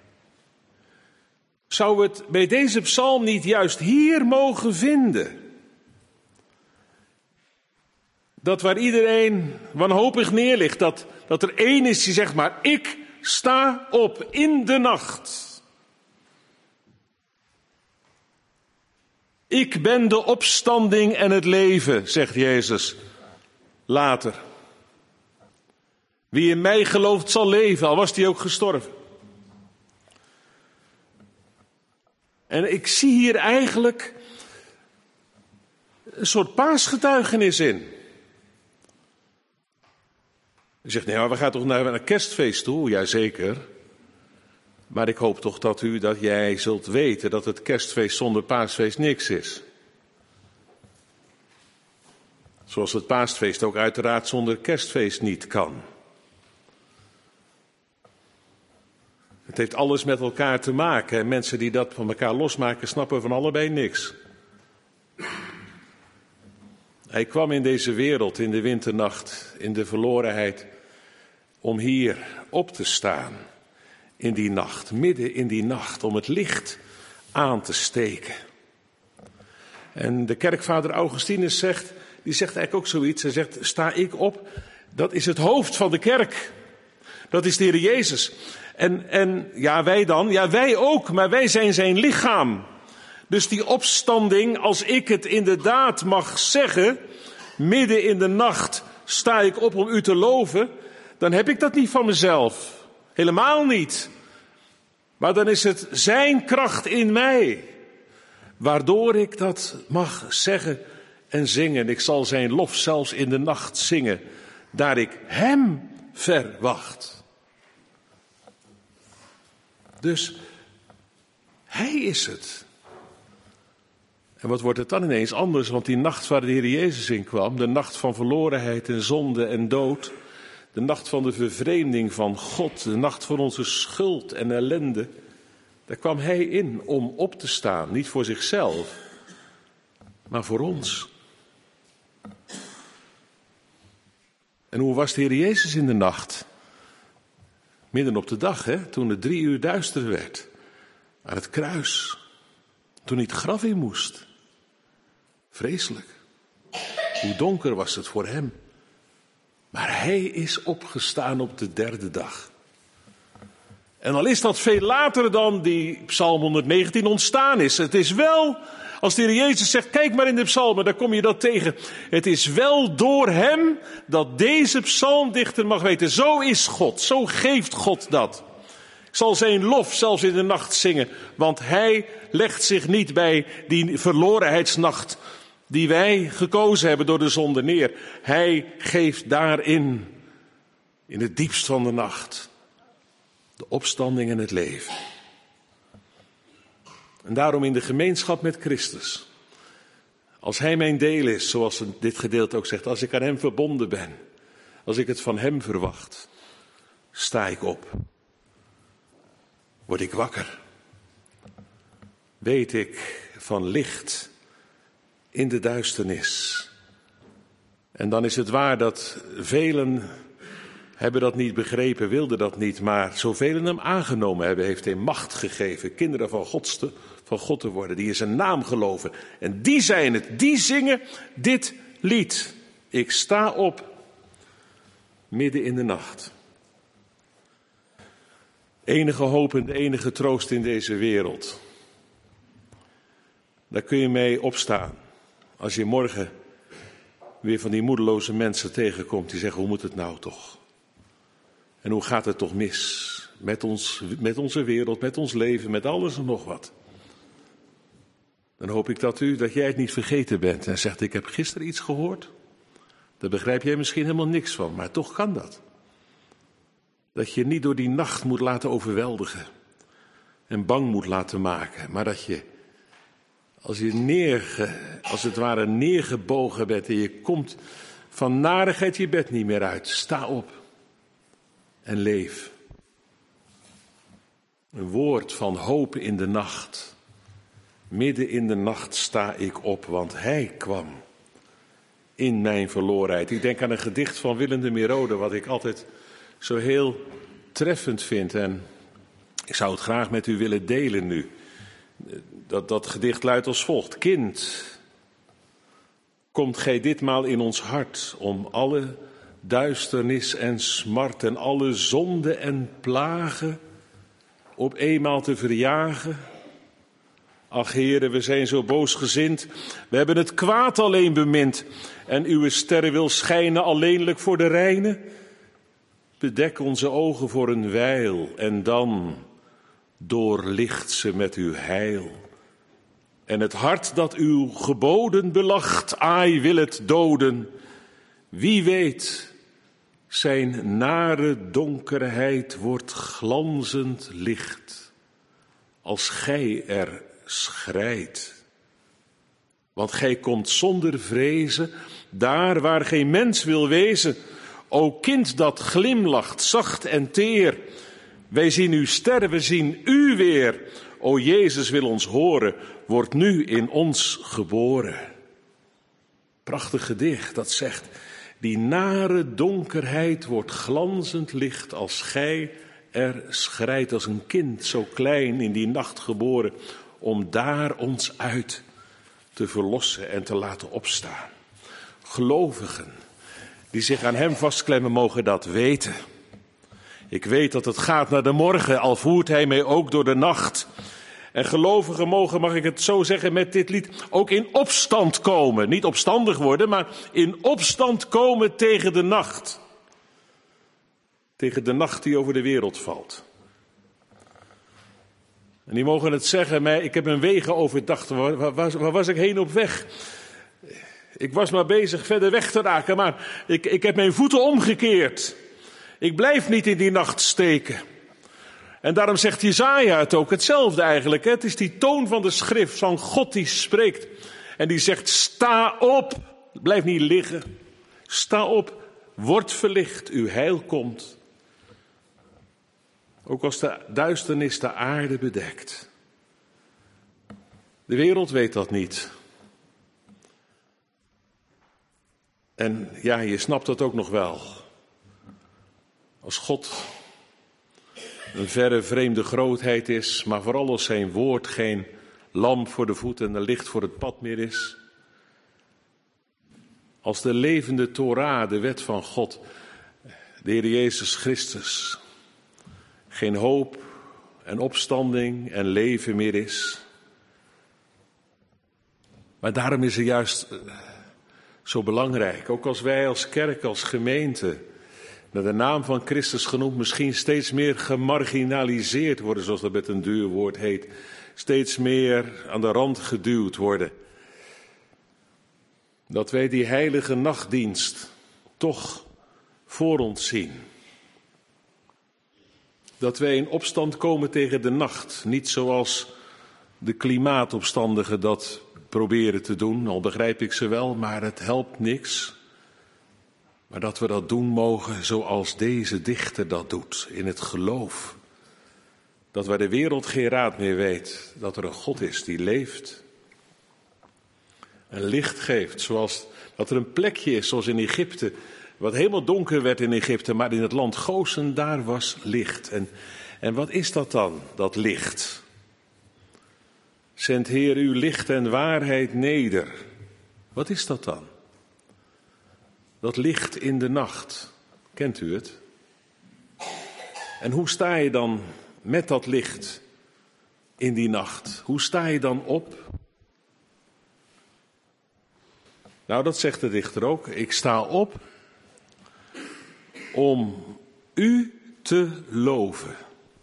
Zou het bij deze psalm niet juist hier mogen vinden? Dat waar iedereen wanhopig neerligt, dat, dat er één is die zegt maar, ik sta op in de nacht. Ik ben de opstanding en het leven, zegt Jezus later. Wie in mij gelooft zal leven, al was hij ook gestorven. En ik zie hier eigenlijk een soort paasgetuigenis in. U zegt, nee, maar we gaan toch naar een kerstfeest toe? Jazeker. Maar ik hoop toch dat u, dat jij zult weten dat het kerstfeest zonder paasfeest niks is. Zoals het paasfeest ook uiteraard zonder kerstfeest niet kan. Het heeft alles met elkaar te maken. En mensen die dat van elkaar losmaken, snappen van allebei niks. Hij kwam in deze wereld, in de winternacht, in de verlorenheid, om hier op te staan. In die nacht, midden in die nacht, om het licht aan te steken. En de kerkvader Augustinus zegt, die zegt eigenlijk ook zoiets. Hij zegt, sta ik op, dat is het hoofd van de kerk. Dat is de Heer Jezus. En, en ja, wij dan? Ja, wij ook, maar wij zijn zijn lichaam. Dus die opstanding, als ik het inderdaad mag zeggen, midden in de nacht sta ik op om u te loven, dan heb ik dat niet van mezelf. Helemaal niet. Maar dan is het zijn kracht in mij, waardoor ik dat mag zeggen en zingen. Ik zal zijn lof zelfs in de nacht zingen, daar ik hem verwacht. Dus hij is het. En wat wordt het dan ineens anders? Want die nacht waar de Heer Jezus in kwam, de nacht van verlorenheid en zonde en dood, de nacht van de vervreemding van God, de nacht van onze schuld en ellende, daar kwam hij in om op te staan. Niet voor zichzelf, maar voor ons. En hoe was de Heer Jezus in de nacht? Midden op de dag, hè, toen het drie uur duister werd. Aan het kruis. Toen hij het graf in moest. Vreselijk. Hoe donker was het voor hem. Maar hij is opgestaan op de derde dag. En al is dat veel later dan die Psalm honderdnegentien ontstaan is. Het is wel, als de Heer Jezus zegt, kijk maar in de psalmen, dan kom je dat tegen. Het is wel door hem dat deze psalmdichter mag weten. Zo is God, zo geeft God dat. Ik zal zijn lof zelfs in de nacht zingen, want hij legt zich niet bij die verlorenheidsnacht die wij gekozen hebben door de zonde neer. Hij geeft daarin, in het diepst van de nacht, de opstanding en het leven. En daarom in de gemeenschap met Christus. Als Hij mijn deel is, zoals dit gedeelte ook zegt, als ik aan Hem verbonden ben, als ik het van Hem verwacht, sta ik op. Word ik wakker. Weet ik van licht in de duisternis. En dan is het waar dat velen hebben dat niet begrepen, wilden dat niet, maar zoveel hem aangenomen hebben, heeft hij macht gegeven, kinderen van God, te, van God te worden, die in zijn naam geloven. En die zijn het, die zingen dit lied. Ik sta op, midden in de nacht. Enige hoop en de enige troost in deze wereld. Daar kun je mee opstaan. Als je morgen weer van die moedeloze mensen tegenkomt die zeggen, hoe moet het nou toch? En hoe gaat het toch mis met ons, met onze wereld, met ons leven, met alles en nog wat? Dan hoop ik dat u, dat jij het niet vergeten bent en zegt, ik heb gisteren iets gehoord. Daar begrijp jij misschien helemaal niks van, maar toch kan dat. Dat je niet door die nacht moet laten overweldigen en bang moet laten maken, maar dat je, als je neerge, als het ware neergebogen bent en je komt van narigheid je bed niet meer uit, sta op en leef. Een woord van hoop in de nacht. Midden in de nacht sta ik op, want Hij kwam in mijn verlorenheid. Ik denk aan een gedicht van Willem de Merode, wat ik altijd zo heel treffend vind. En ik zou het graag met u willen delen nu. Dat, dat gedicht luidt als volgt. Kind, komt gij ditmaal in ons hart om alle duisternis en smart en alle zonde en plagen op eenmaal te verjagen? Ach Heere, we zijn zo boosgezind, we hebben het kwaad alleen bemind en uw sterren wil schijnen alleenlijk voor de reine. Bedek onze ogen voor een wijl en dan doorlicht ze met uw heil. En het hart dat uw geboden belacht, aai wil het doden. Wie weet, zijn nare donkerheid wordt glanzend licht, als gij er schrijdt. Want gij komt zonder vrezen, daar waar geen mens wil wezen. O kind dat glimlacht, zacht en teer, wij zien u sterren, we zien u weer. O Jezus wil ons horen, wordt nu in ons geboren. Prachtig gedicht dat zegt, die nare donkerheid wordt glanzend licht als gij er schrijdt, als een kind zo klein in die nacht geboren, om daar ons uit te verlossen en te laten opstaan. Gelovigen die zich aan hem vastklemmen mogen dat weten. Ik weet dat het gaat naar de morgen, al voert hij mij ook door de nacht. En gelovigen mogen, mag ik het zo zeggen met dit lied, ook in opstand komen. Niet opstandig worden, maar in opstand komen tegen de nacht. Tegen de nacht die over de wereld valt. En die mogen het zeggen, maar ik heb mijn wegen overdacht. Waar, waar, waar was ik heen op weg? Ik was maar bezig verder weg te raken, maar ik, ik heb mijn voeten omgekeerd. Ik blijf niet in die nacht steken. En daarom zegt Jesaja het ook, hetzelfde eigenlijk. Hè? Het is die toon van de schrift van God die spreekt. En die zegt, sta op, blijf niet liggen. Sta op, word verlicht, uw heil komt. Ook als de duisternis de aarde bedekt. De wereld weet dat niet. En ja, je snapt dat ook nog wel. Als God een verre vreemde grootheid is, maar vooral als zijn woord geen lamp voor de voet en een licht voor het pad meer is. Als de levende Torah, de wet van God, de Heer Jezus Christus, geen hoop en opstanding en leven meer is. Maar daarom is het juist zo belangrijk, ook als wij als kerk, als gemeente, naar de naam van Christus genoemd, misschien steeds meer gemarginaliseerd worden, zoals dat met een duur woord heet. Steeds meer aan de rand geduwd worden. Dat wij die heilige nachtdienst toch voor ons zien. Dat wij in opstand komen tegen de nacht. Niet zoals de klimaatopstandigen dat proberen te doen, al begrijp ik ze wel, maar het helpt niks. Maar dat we dat doen mogen zoals deze dichter dat doet, in het geloof. Dat waar de wereld geen raad meer weet, dat er een God is die leeft. En licht geeft, zoals dat er een plekje is, zoals in Egypte. Wat helemaal donker werd in Egypte, maar in het land Gozen, daar was licht. En, en wat is dat dan, dat licht? Zend Heer uw licht en waarheid neder. Wat is dat dan? Dat licht in de nacht. Kent u het? En hoe sta je dan met dat licht in die nacht? Hoe sta je dan op? Nou, dat zegt de dichter ook. Ik sta op om u te loven.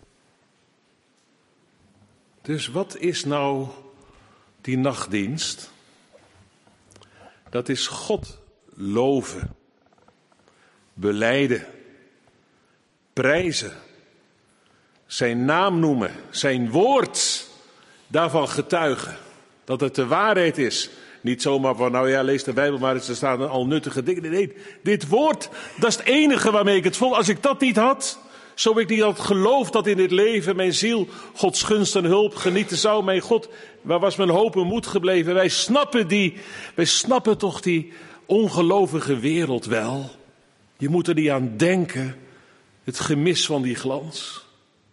Dus wat is nou die nachtdienst? Dat is God loven, belijden, prijzen, zijn naam noemen, zijn woord, daarvan getuigen. Dat het de waarheid is. Niet zomaar van, nou ja, lees de Bijbel maar eens, er staan al nuttige dingen. Nee, dit woord, dat is het enige waarmee ik het vol. Als ik dat niet had, zo ik niet had geloofd dat in dit leven mijn ziel Gods gunst en hulp genieten zou. Mijn God, waar was mijn hoop en moed gebleven? Wij snappen die, wij snappen toch die ongelovige wereld wel. Je moet er niet aan denken, het gemis van die glans.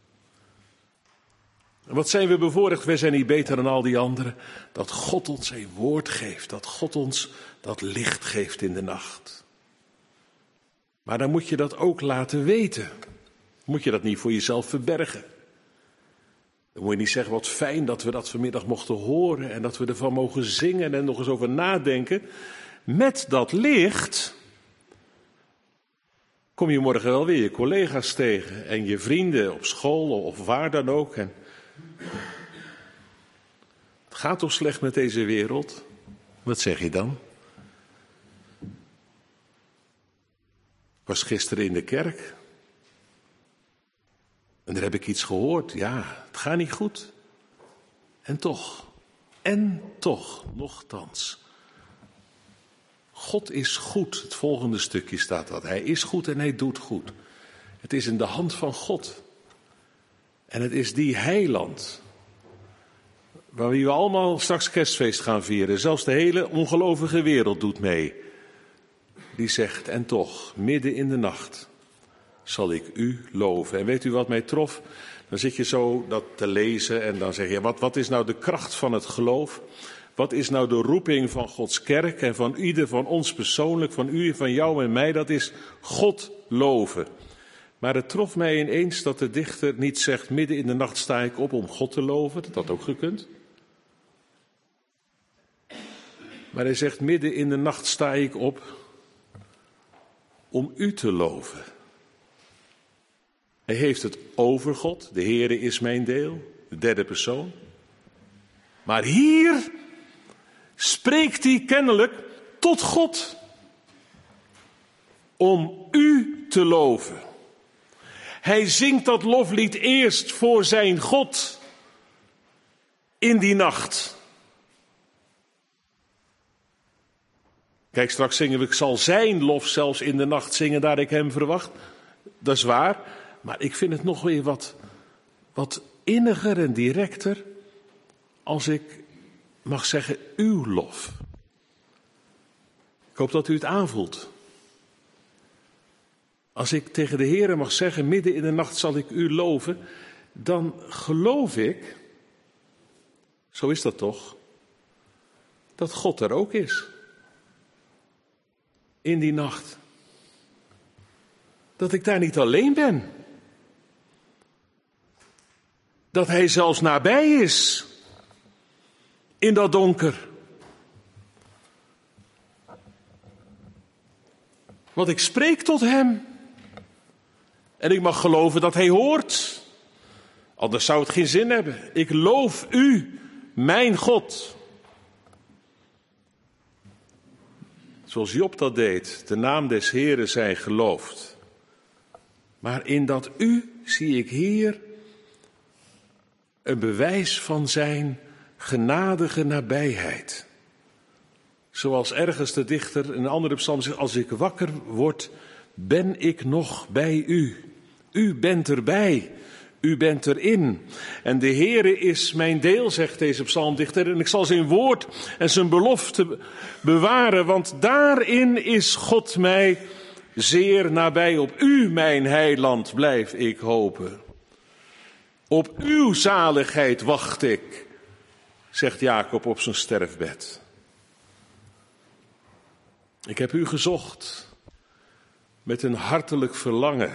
En wat zijn we bevoorrecht, wij zijn niet beter dan al die anderen. Dat God ons zijn woord geeft, dat God ons dat licht geeft in de nacht. Maar dan moet je dat ook laten weten. Moet je dat niet voor jezelf verbergen. Dan moet je niet zeggen, wat fijn dat we dat vanmiddag mochten horen en dat we ervan mogen zingen en nog eens over nadenken. Met dat licht kom je morgen wel weer je collega's tegen en je vrienden op school of waar dan ook. En het gaat toch slecht met deze wereld? Wat zeg je dan? Ik was gisteren in de kerk. En daar heb ik iets gehoord. Ja, het gaat niet goed. En toch, en toch, nochtans. God is goed. Het volgende stukje staat dat. Hij is goed en hij doet goed. Het is in de hand van God. En het is die heiland, waar we allemaal straks kerstfeest gaan vieren. Zelfs de hele ongelovige wereld doet mee. Die zegt, en toch, midden in de nacht zal ik u loven. En weet u wat mij trof? Dan zit je zo dat te lezen en dan zeg je, wat, wat is nou de kracht van het geloof? Wat is nou de roeping van Gods kerk en van ieder van ons persoonlijk, van u, van jou en mij? Dat is God loven. Maar het trof mij ineens dat de dichter niet zegt, midden in de nacht sta ik op om God te loven. Dat had ook gekund. Maar hij zegt, midden in de nacht sta ik op om u te loven. Hij heeft het over God, de Heere is mijn deel, de derde persoon. Maar hier spreekt hij kennelijk tot God om u te loven. Hij zingt dat loflied eerst voor zijn God in die nacht. Kijk, straks zingen we, ik zal zijn lof zelfs in de nacht zingen, daar ik hem verwacht. Dat is waar, maar ik vind het nog weer wat, wat inniger en directer als ik mag zeggen uw lof. Ik hoop dat u het aanvoelt. Als ik tegen de Heere mag zeggen, midden in de nacht zal ik u loven, dan geloof ik, zo is dat toch, dat God er ook is. In die nacht. Dat ik daar niet alleen ben. Dat hij zelfs nabij is. In dat donker. Want ik spreek tot hem. En ik mag geloven dat hij hoort. Anders zou het geen zin hebben. Ik loof u, mijn God. Zoals Job dat deed. De naam des Heeren zij geloofd. Maar in dat u zie ik hier een bewijs van zijn genadige nabijheid. Zoals ergens de dichter in een andere psalm zegt, als ik wakker word, ben ik nog bij u. U bent erbij, u bent erin. En de Heere is mijn deel, zegt deze psalmdichter, en ik zal zijn woord en zijn belofte bewaren, want daarin is God mij zeer nabij. Op u, mijn heiland, blijf ik hopen. Op uw zaligheid wacht ik, zegt Jacob op zijn sterfbed. Ik heb u gezocht met een hartelijk verlangen.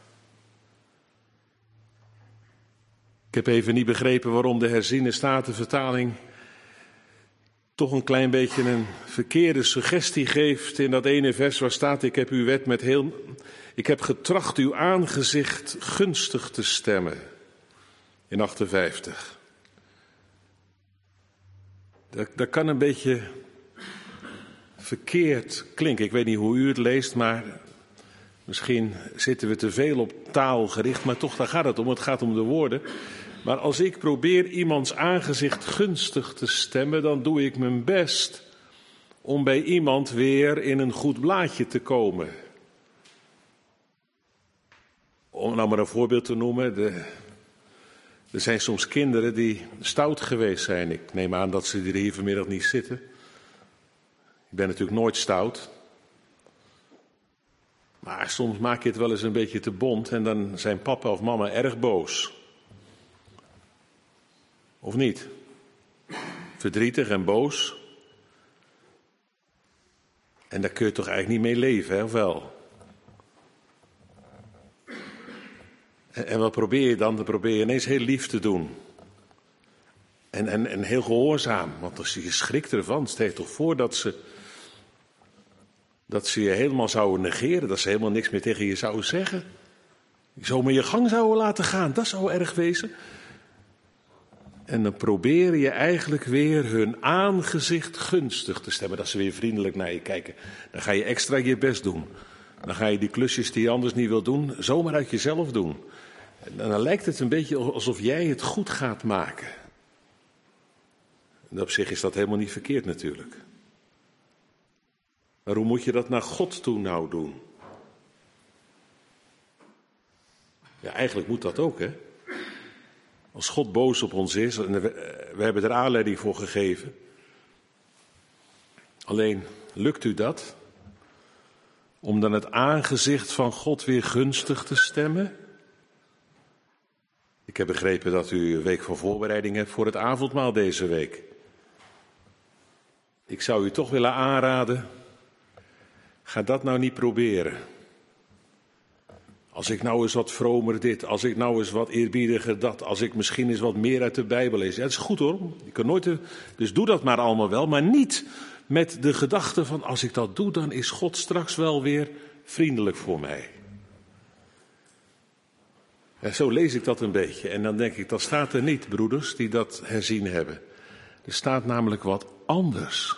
Ik heb even niet begrepen waarom de herziene statenvertaling toch een klein beetje een verkeerde suggestie geeft in dat ene vers waar staat, ik heb uw wet met heel, ik heb getracht uw aangezicht gunstig te stemmen. In achtenvijftig. Dat, dat kan een beetje verkeerd klinken. Ik weet niet hoe u het leest, maar misschien zitten we te veel op taal gericht, maar toch, daar gaat het om. Het gaat om de woorden. Maar als ik probeer iemands aangezicht gunstig te stemmen, dan doe ik mijn best om bij iemand weer in een goed blaadje te komen. Om nou maar een voorbeeld te noemen, de, er zijn soms kinderen die stout geweest zijn. Ik neem aan dat ze er hier vanmiddag niet zitten. Ik ben natuurlijk nooit stout. Maar soms maak je het wel eens een beetje te bont en dan zijn papa of mama erg boos. Of niet? Verdrietig en boos. En daar kun je toch eigenlijk niet mee leven, hè? Of wel? En, en wat probeer je dan? Dan probeer je ineens heel lief te doen. En, en, en heel gehoorzaam. Want als je schrikt ervan, stel je toch voor dat ze, dat ze je helemaal zouden negeren. Dat ze helemaal niks meer tegen je zouden zeggen. Je zo maar je gang zouden laten gaan. Dat zou erg wezen. En dan probeer je eigenlijk weer hun aangezicht gunstig te stemmen. Dat ze weer vriendelijk naar je kijken. Dan ga je extra je best doen. Dan ga je die klusjes die je anders niet wil doen, zomaar uit jezelf doen. En dan lijkt het een beetje alsof jij het goed gaat maken. En op zich is dat helemaal niet verkeerd natuurlijk. Maar hoe moet je dat naar God toe nou doen? Ja, eigenlijk moet dat ook, hè. Als God boos op ons is, en we hebben er aanleiding voor gegeven. Alleen, lukt u dat? Om dan het aangezicht van God weer gunstig te stemmen? Ik heb begrepen dat u een week van voorbereiding hebt voor het avondmaal deze week. Ik zou u toch willen aanraden, ga dat nou niet proberen. Als ik nou eens wat vromer dit, als ik nou eens wat eerbiediger dat, als ik misschien eens wat meer uit de Bijbel lees. Ja, dat is goed hoor, je kan nooit, dus doe dat maar allemaal wel, maar niet met de gedachte van als ik dat doe, dan is God straks wel weer vriendelijk voor mij. En zo lees ik dat een beetje en dan denk ik, dat staat er niet, broeders, die dat herzien hebben. Er staat namelijk wat anders.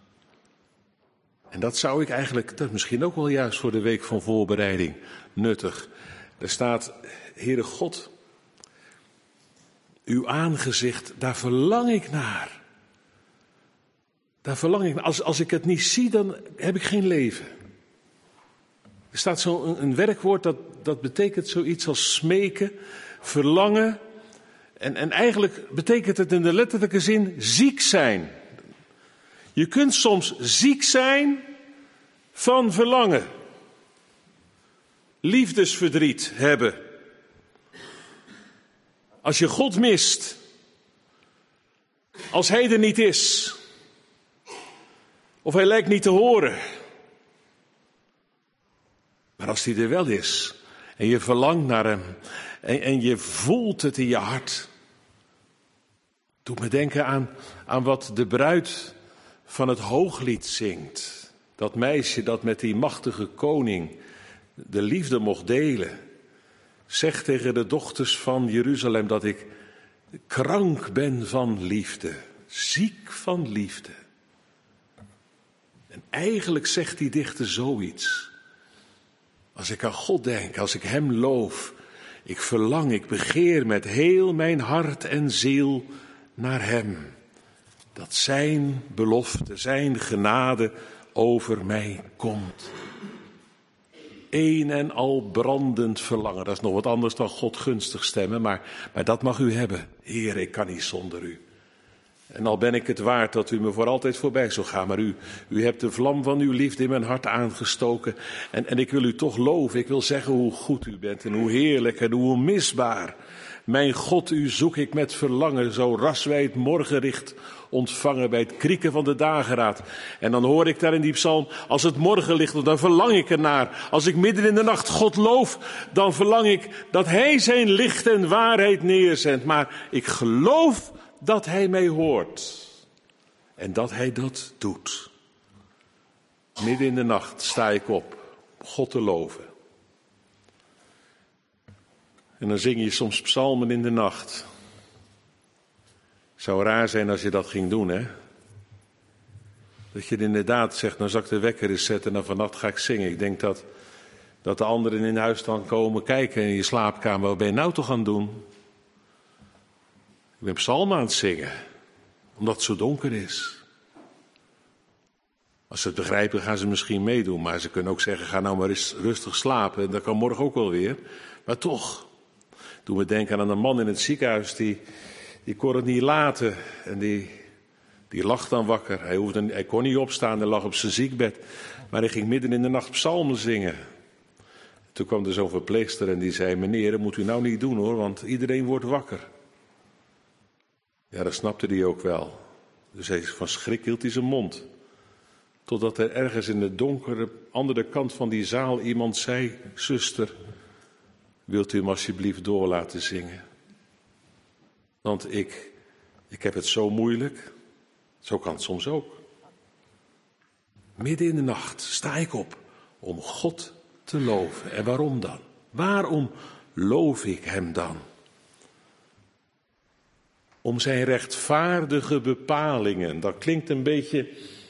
En dat zou ik eigenlijk, dat is misschien ook wel juist voor de week van voorbereiding, nuttig. Er staat, Heere God, uw aangezicht, daar verlang ik naar. Daar verlang ik naar. Als, als ik het niet zie, dan heb ik geen leven. Er staat zo'n een, een werkwoord, dat, dat betekent zoiets als smeken, verlangen. En, en eigenlijk betekent het in de letterlijke zin ziek zijn. Je kunt soms ziek zijn van verlangen. Liefdesverdriet hebben. Als je God mist. Als hij er niet is. Of hij lijkt niet te horen. Maar als hij er wel is. En je verlangt naar hem. En, en je voelt het in je hart. Doet me denken aan, aan wat de bruid van het Hooglied zingt. Dat meisje dat met die machtige koning de liefde mocht delen. Zeg tegen de dochters van Jeruzalem dat ik krank ben van liefde. Ziek van liefde. En eigenlijk zegt die dichter zoiets. Als ik aan God denk, als ik hem loof. Ik verlang, ik begeer met heel mijn hart en ziel naar hem. dat zijn belofte, zijn genade over mij komt. Een en al brandend verlangen. Dat is nog wat anders dan God gunstig stemmen, maar, maar dat mag u hebben. Heer, ik kan niet zonder u. En al ben ik het waard dat u me voor altijd voorbij zou gaan, maar u, u hebt de vlam van uw liefde in mijn hart aangestoken. En, en ik wil u toch loven, ik wil zeggen hoe goed u bent en hoe heerlijk en hoe onmisbaar. Mijn God, u zoek ik met verlangen, zo ras wij het morgenlicht ontvangen bij het krieken van de dageraad. En dan hoor ik daar in die psalm, als het morgenlicht, dan verlang ik ernaar. Als ik midden in de nacht God loof, dan verlang ik dat Hij zijn licht en waarheid neerzendt. Maar ik geloof dat Hij mij hoort en dat Hij dat doet. Midden in de nacht sta ik op, God te loven. En dan zing je soms psalmen in de nacht. Het zou raar zijn als je dat ging doen, hè? Dat je inderdaad zegt, nou zal ik de wekker eens zetten en dan vannacht ga ik zingen. Ik denk dat, dat de anderen in huis dan komen kijken in je slaapkamer. Wat ben je nou toch aan het doen? Ik ben psalmen aan het zingen, omdat het zo donker is. Als ze het begrijpen gaan ze misschien meedoen, maar ze kunnen ook zeggen, ga nou maar eens rustig slapen. En dat kan morgen ook wel weer. Maar toch, doen we denken aan een man in het ziekenhuis, die, die kon het niet laten. En die, die lag dan wakker. Hij, hoefde, hij kon niet opstaan, hij lag op zijn ziekbed. Maar hij ging midden in de nacht psalmen zingen. Toen kwam er zo'n verpleegster en die zei, meneer, dat moet u nou niet doen hoor, want iedereen wordt wakker. Ja, dat snapte hij ook wel. Dus hij, van schrik hield hij zijn mond. Totdat er ergens in de donkere andere kant van die zaal iemand zei, zuster, wilt u hem alsjeblieft door laten zingen? Want ik, ik heb het zo moeilijk. Zo kan het soms ook. Midden in de nacht sta ik op om God te loven. En waarom dan? Waarom loof ik hem dan? Om zijn rechtvaardige bepalingen. Dat klinkt een beetje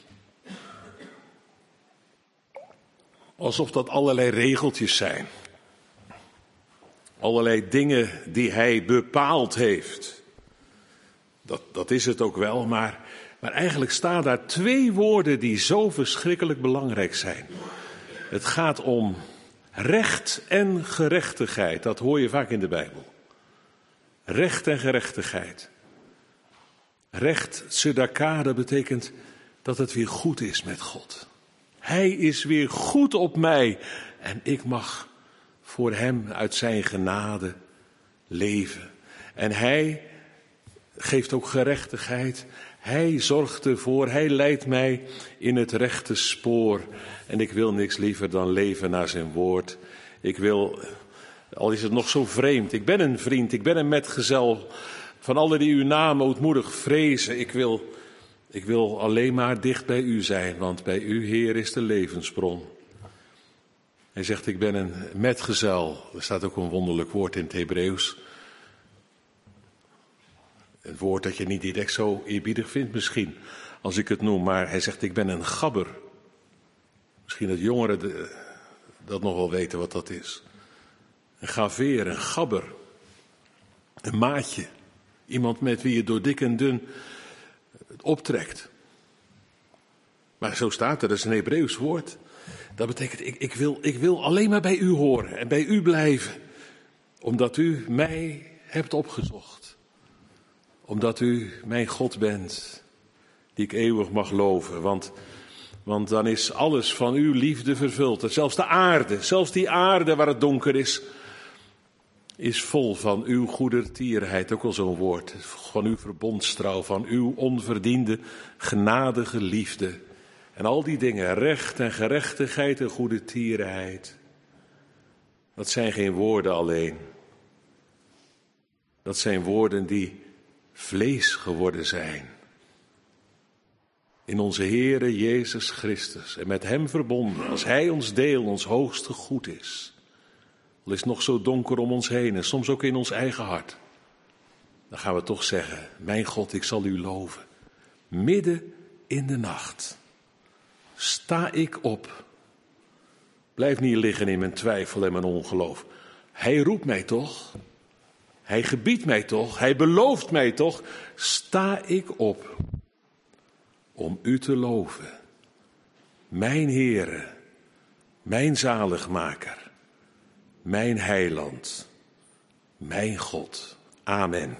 alsof dat allerlei regeltjes zijn. Allerlei dingen die hij bepaald heeft. Dat, dat is het ook wel, maar, maar eigenlijk staan daar twee woorden die zo verschrikkelijk belangrijk zijn. Het gaat om recht en gerechtigheid. Dat hoor je vaak in de Bijbel. Recht en gerechtigheid. Recht, tzedaka, dat betekent dat het weer goed is met God. Hij is weer goed op mij en ik mag voor hem uit zijn genade leven. En hij geeft ook gerechtigheid. Hij zorgt ervoor, hij leidt mij in het rechte spoor. En ik wil niks liever dan leven naar zijn woord. Ik wil, al is het nog zo vreemd, ik ben een vriend, ik ben een metgezel van allen die uw naam ootmoedig vrezen. Ik wil, ik wil alleen maar dicht bij u zijn, want bij u, Heer, is de levensbron. Hij zegt, ik ben een metgezel. Er staat ook een wonderlijk woord in het Hebreeuws. Een woord dat je niet direct zo eerbiedig vindt misschien, als ik het noem. Maar hij zegt, ik ben een gabber. Misschien dat jongeren de, dat nog wel weten wat dat is. Een gaveer, een gabber. Een maatje. Iemand met wie je door dik en dun optrekt. Maar zo staat er, dat is een Hebreeuws woord. Dat betekent, ik, ik, wil, ik wil alleen maar bij u horen en bij u blijven. Omdat u mij hebt opgezocht. Omdat u mijn God bent, die ik eeuwig mag loven. Want, want dan is alles van uw liefde vervuld. En zelfs de aarde, zelfs die aarde waar het donker is, is vol van uw goedertierenheid. Ook al zo'n woord. Van uw verbondstrouw, van uw onverdiende genadige liefde. En al die dingen, recht en gerechtigheid en goedertierenheid. Dat zijn geen woorden alleen. Dat zijn woorden die vlees geworden zijn. In onze Heere Jezus Christus. En met hem verbonden, als hij ons deel, ons hoogste goed is. Al is het nog zo donker om ons heen en soms ook in ons eigen hart. Dan gaan we toch zeggen, mijn God, ik zal u loven. Midden in de nacht sta ik op. Blijf niet liggen in mijn twijfel en mijn ongeloof. Hij roept mij toch? Hij gebiedt mij toch? Hij belooft mij toch? Sta ik op. om u te loven, mijn Heere, mijn zaligmaker, mijn heiland, mijn God. Amen.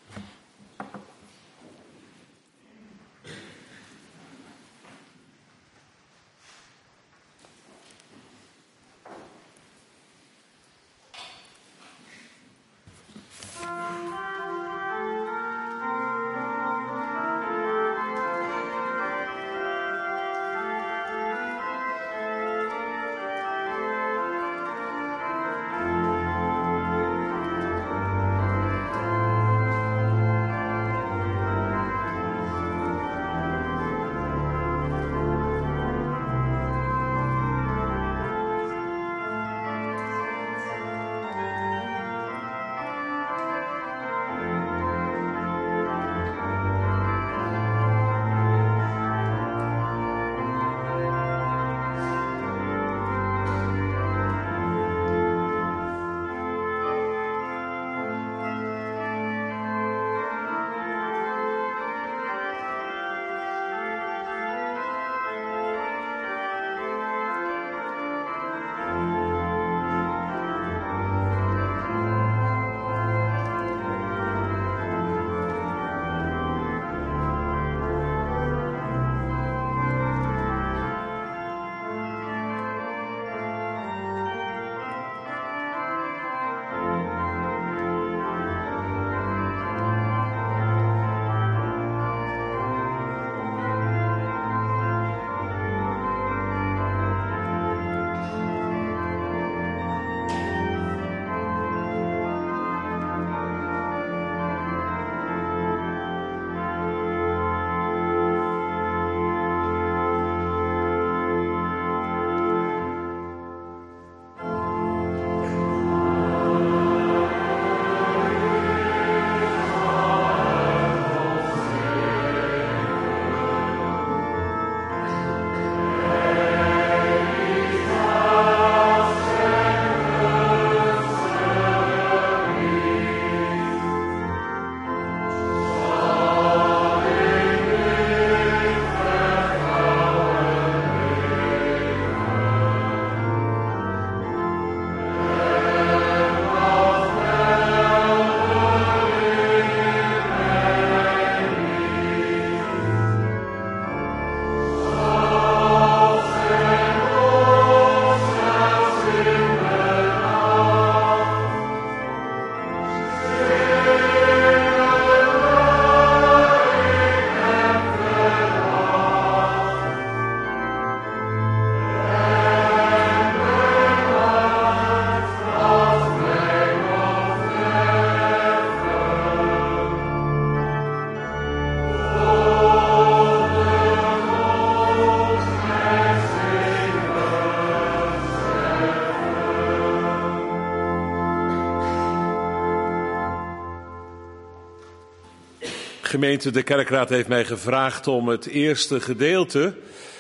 Gemeente, de kerkraad heeft mij gevraagd om het eerste gedeelte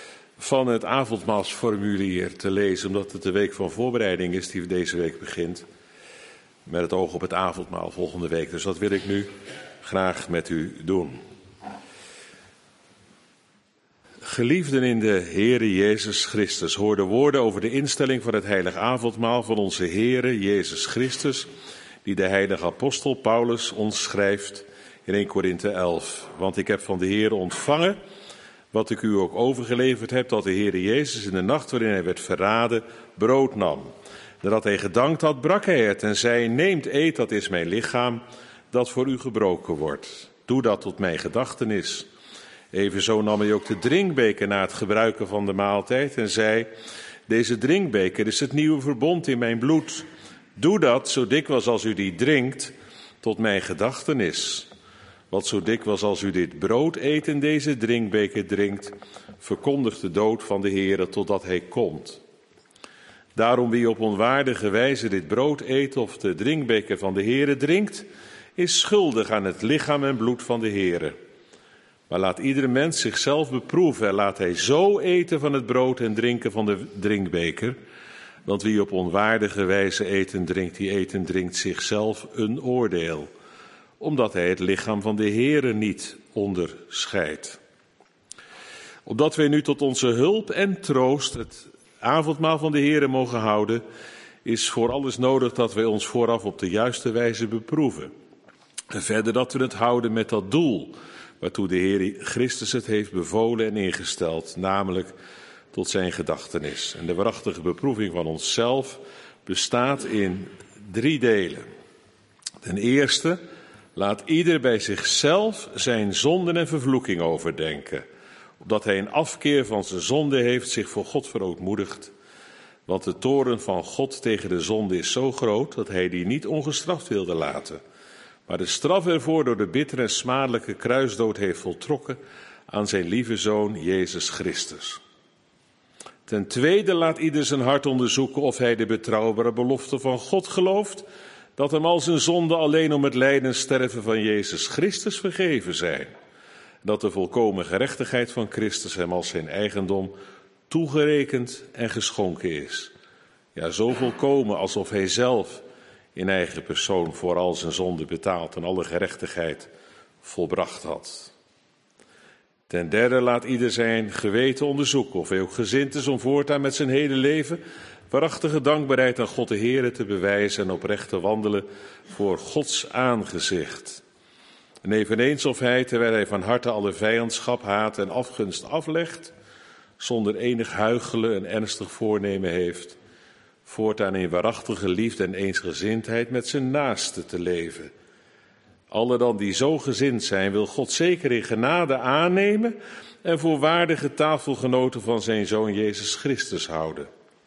van het avondmaalsformulier te lezen, omdat het de week van voorbereiding is die deze week begint, met het oog op het avondmaal volgende week. Dus dat wil ik nu graag met u doen. Geliefden in de Heere Jezus Christus, hoor de woorden over de instelling van het heilig avondmaal van onze Heere Jezus Christus, die de heilige apostel Paulus ons schrijft in eerste Korinthe elf. Want ik heb van de Heere ontvangen, wat ik u ook overgeleverd heb, dat de Heere Jezus in de nacht waarin hij werd verraden, brood nam. Nadat hij gedankt had, brak hij het en zei, neemt, eet, dat is mijn lichaam, dat voor u gebroken wordt. Doe dat tot mijn gedachtenis. Evenzo nam hij ook de drinkbeker na het gebruiken van de maaltijd en zei, deze drinkbeker is het nieuwe verbond in mijn bloed. Doe dat zo dikwijls als u die drinkt, tot mijn gedachtenis. Want zo dikwijls als u dit brood eet en deze drinkbeker drinkt, verkondigt de dood van de Heere totdat hij komt. Daarom wie op onwaardige wijze dit brood eet of de drinkbeker van de Heere drinkt, is schuldig aan het lichaam en bloed van de Heere. Maar laat iedere mens zichzelf beproeven en laat hij zo eten van het brood en drinken van de drinkbeker. Want wie op onwaardige wijze eet en drinkt, die eet en drinkt zichzelf een oordeel, omdat hij het lichaam van de Heere niet onderscheidt. Opdat wij nu tot onze hulp en troost het avondmaal van de Heere mogen houden, is voor alles nodig dat wij ons vooraf op de juiste wijze beproeven. En verder dat we het houden met dat doel waartoe de Heer Christus het heeft bevolen en ingesteld, namelijk tot zijn gedachtenis. En de waarachtige beproeving van onszelf bestaat in drie delen. Ten eerste, laat ieder bij zichzelf zijn zonden en vervloeking overdenken, opdat hij in afkeer van zijn zonde heeft zich voor God verootmoedigd. Want de toorn van God tegen de zonde is zo groot dat hij die niet ongestraft wilde laten, maar de straf ervoor door de bittere en smadelijke kruisdood heeft voltrokken aan zijn lieve Zoon Jezus Christus. Ten tweede, laat ieder zijn hart onderzoeken of hij de betrouwbare belofte van God gelooft, dat hem al zijn zonden alleen om het lijden en sterven van Jezus Christus vergeven zijn. Dat de volkomen gerechtigheid van Christus hem als zijn eigendom toegerekend en geschonken is. Ja, zo volkomen alsof hij zelf in eigen persoon voor al zijn zonden betaald en alle gerechtigheid volbracht had. Ten derde, laat ieder zijn geweten onderzoeken of hij ook gezind is om voortaan met zijn hele leven waarachtige dankbaarheid aan God de Heere te bewijzen en oprecht te wandelen voor Gods aangezicht. En eveneens of hij, terwijl hij van harte alle vijandschap, haat en afgunst aflegt, zonder enig huichelen en ernstig voornemen heeft, voortaan in waarachtige liefde en eensgezindheid met zijn naaste te leven. Alle dan die zo gezind zijn, wil God zeker in genade aannemen en voor waardige tafelgenoten van zijn Zoon Jezus Christus houden.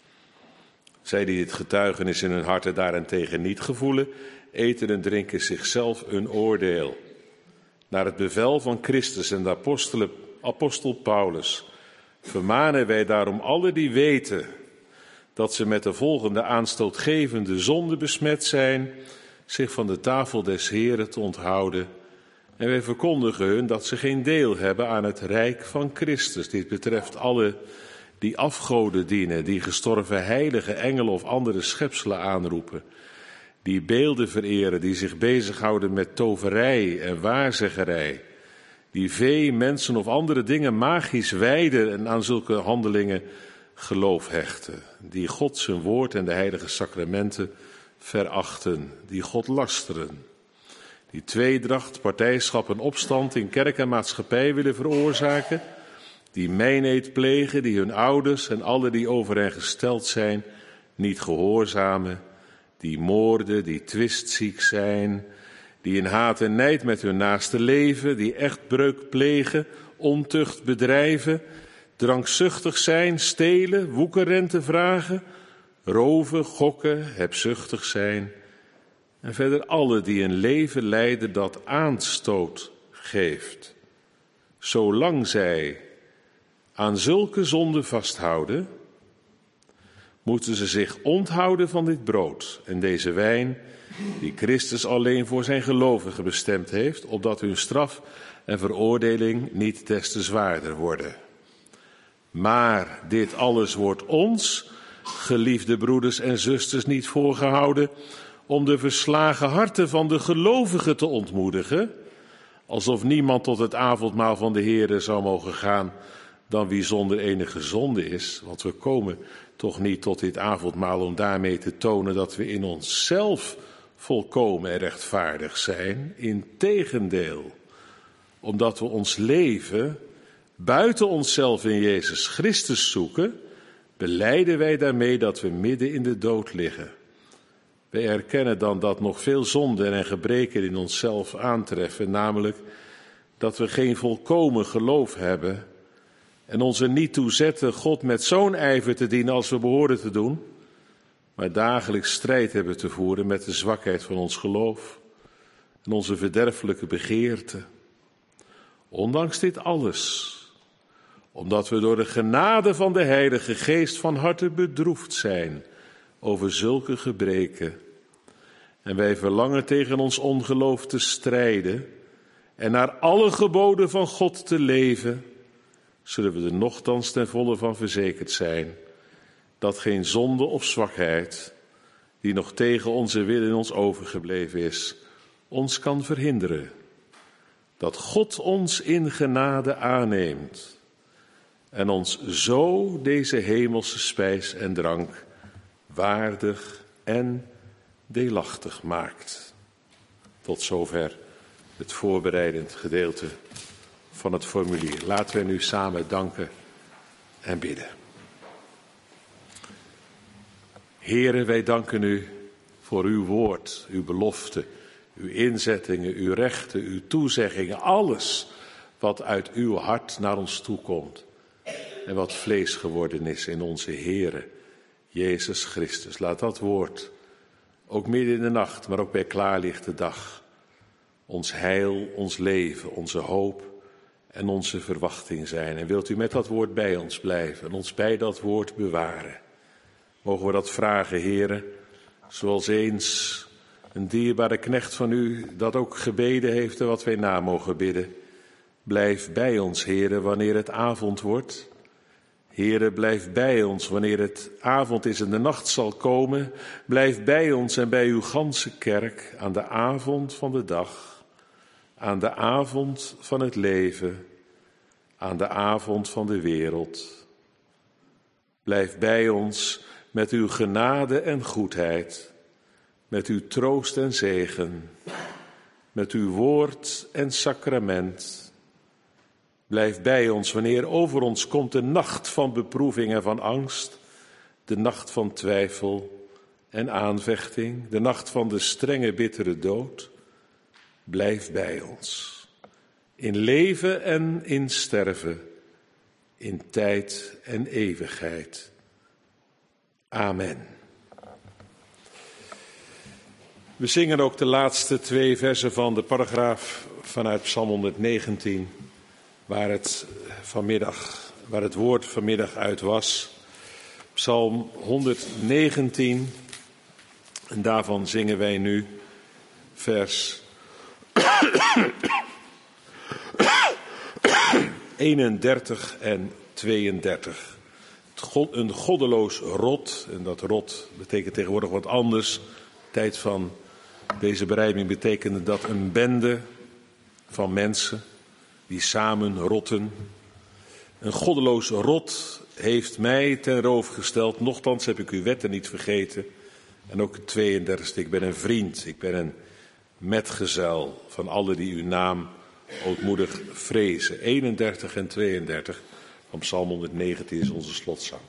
Zij die dit getuigenis in hun harten daarentegen niet gevoelen, eten en drinken zichzelf een oordeel. Naar het bevel van Christus en de apostel, apostel Paulus vermanen wij daarom alle die weten dat ze met de volgende aanstootgevende zonde besmet zijn, zich van de tafel des Heren te onthouden. En wij verkondigen hun dat ze geen deel hebben aan het rijk van Christus. Dit betreft alle die afgoden dienen, die gestorven heilige engelen of andere schepselen aanroepen, die beelden vereren, die zich bezighouden met toverij en waarzeggerij, die vee, mensen of andere dingen magisch wijden en aan zulke handelingen geloof hechten, die God zijn woord en de heilige sacramenten verachten, die God lasteren, die tweedracht, partijschap en opstand in kerk en maatschappij willen veroorzaken, die mijneed plegen, die hun ouders en alle die over hen gesteld zijn niet gehoorzamen, die moorden, die twistziek zijn, die in haat en nijd met hun naaste leven, die echtbreuk plegen, ontucht bedrijven, drankzuchtig zijn, stelen, woekerrente vragen, roven, gokken, hebzuchtig zijn. En verder alle die een leven leiden dat aanstoot geeft. Zolang zij aan zulke zonden vasthouden, moeten ze zich onthouden van dit brood en deze wijn die Christus alleen voor zijn gelovigen bestemd heeft, opdat hun straf en veroordeling niet des te zwaarder worden. Maar dit alles wordt ons, geliefde broeders en zusters, niet voorgehouden om de verslagen harten van de gelovigen te ontmoedigen, alsof niemand tot het avondmaal van de Heere zou mogen gaan dan wie zonder enige zonde is. Want we komen toch niet tot dit avondmaal om daarmee te tonen dat we in onszelf volkomen en rechtvaardig zijn. Integendeel, omdat we ons leven buiten onszelf in Jezus Christus zoeken, belijden wij daarmee dat we midden in de dood liggen. Wij erkennen dan dat nog veel zonden en gebreken in onszelf aantreffen, namelijk dat we geen volkomen geloof hebben en ons er niet toe zetten God met zo'n ijver te dienen als we behoren te doen, maar dagelijks strijd hebben te voeren met de zwakheid van ons geloof en onze verderfelijke begeerten. Ondanks dit alles, omdat we door de genade van de Heilige Geest van harte bedroefd zijn over zulke gebreken, en wij verlangen tegen ons ongeloof te strijden en naar alle geboden van God te leven, zullen we er nochtans ten volle van verzekerd zijn dat geen zonde of zwakheid, die nog tegen onze wil in ons overgebleven is, ons kan verhinderen dat God ons in genade aanneemt en ons zo deze hemelse spijs en drank waardig en deelachtig maakt. Tot zover het voorbereidend gedeelte van het formulier. Laten we nu samen danken en bidden. Here, wij danken u voor uw woord, uw belofte, uw inzettingen, uw rechten, uw toezeggingen, alles wat uit uw hart naar ons toekomt en wat vlees geworden is in onze Here, Jezus Christus. Laat dat woord ook midden in de nacht, maar ook bij klaarlichte dag, ons heil, ons leven, onze hoop en onze verwachting zijn. En wilt u met dat woord bij ons blijven en ons bij dat woord bewaren. Mogen we dat vragen, Here, zoals eens een dierbare knecht van u dat ook gebeden heeft en wat wij na mogen bidden. Blijf bij ons, Here, wanneer het avond wordt. Here, blijf bij ons wanneer het avond is en de nacht zal komen. Blijf bij ons en bij uw ganse kerk aan de avond van de dag, aan de avond van het leven, aan de avond van de wereld. Blijf bij ons met uw genade en goedheid, met uw troost en zegen, met uw woord en sacrament. Blijf bij ons wanneer over ons komt de nacht van beproeving en van angst, de nacht van twijfel en aanvechting, de nacht van de strenge, bittere dood. Blijf bij ons, in leven en in sterven, in tijd en eeuwigheid. Amen. We zingen ook de laatste twee versen van de paragraaf vanuit Psalm honderdnegentien, waar het vanmiddag, waar het woord vanmiddag uit was. Psalm honderdnegentien, en daarvan zingen wij nu vers eenendertig en tweeëndertig. God, een goddeloos rot, en dat rot betekent tegenwoordig wat anders. Tijd van deze bereiding betekende dat een bende van mensen die samen rotten. Een goddeloos rot heeft mij ten roof gesteld, nochtans heb ik uw wetten niet vergeten. En ook het tweeëndertigste, ik ben een vriend, ik ben een metgezel van allen die uw naam ootmoedig vrezen. eenendertig en tweeëndertig van Psalm honderdnegentien is onze slotzang.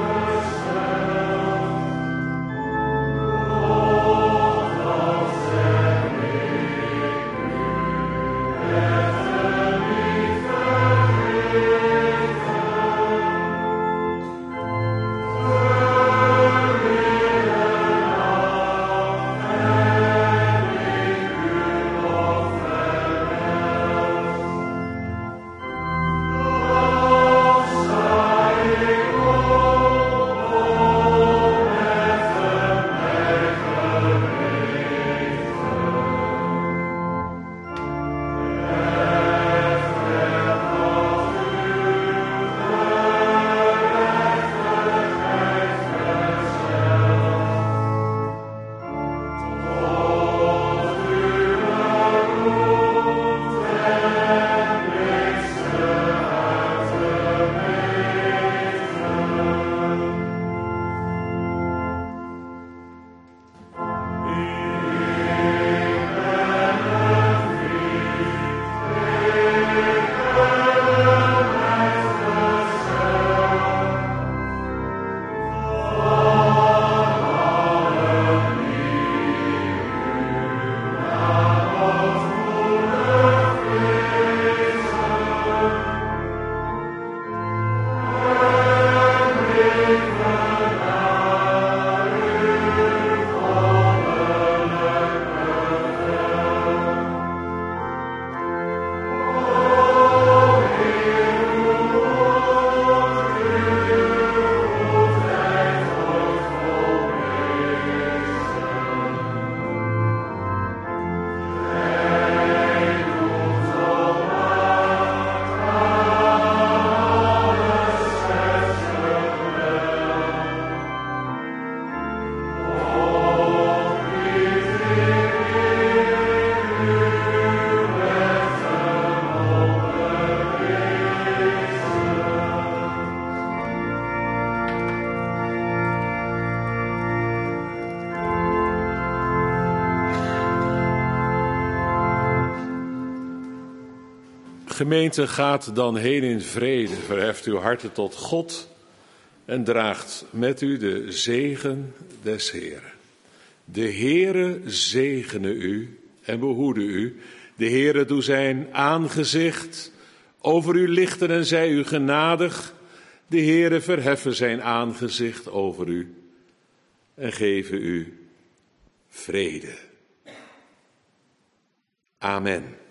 Oh Gemeente, gaat dan heen in vrede, verheft uw harten tot God en draagt met u de zegen des Heeren. De Heere zegene u en behoede u. De Heere doe zijn aangezicht over u lichten en zij u genadig. De Heere verheffen zijn aangezicht over u en geven u vrede. Amen.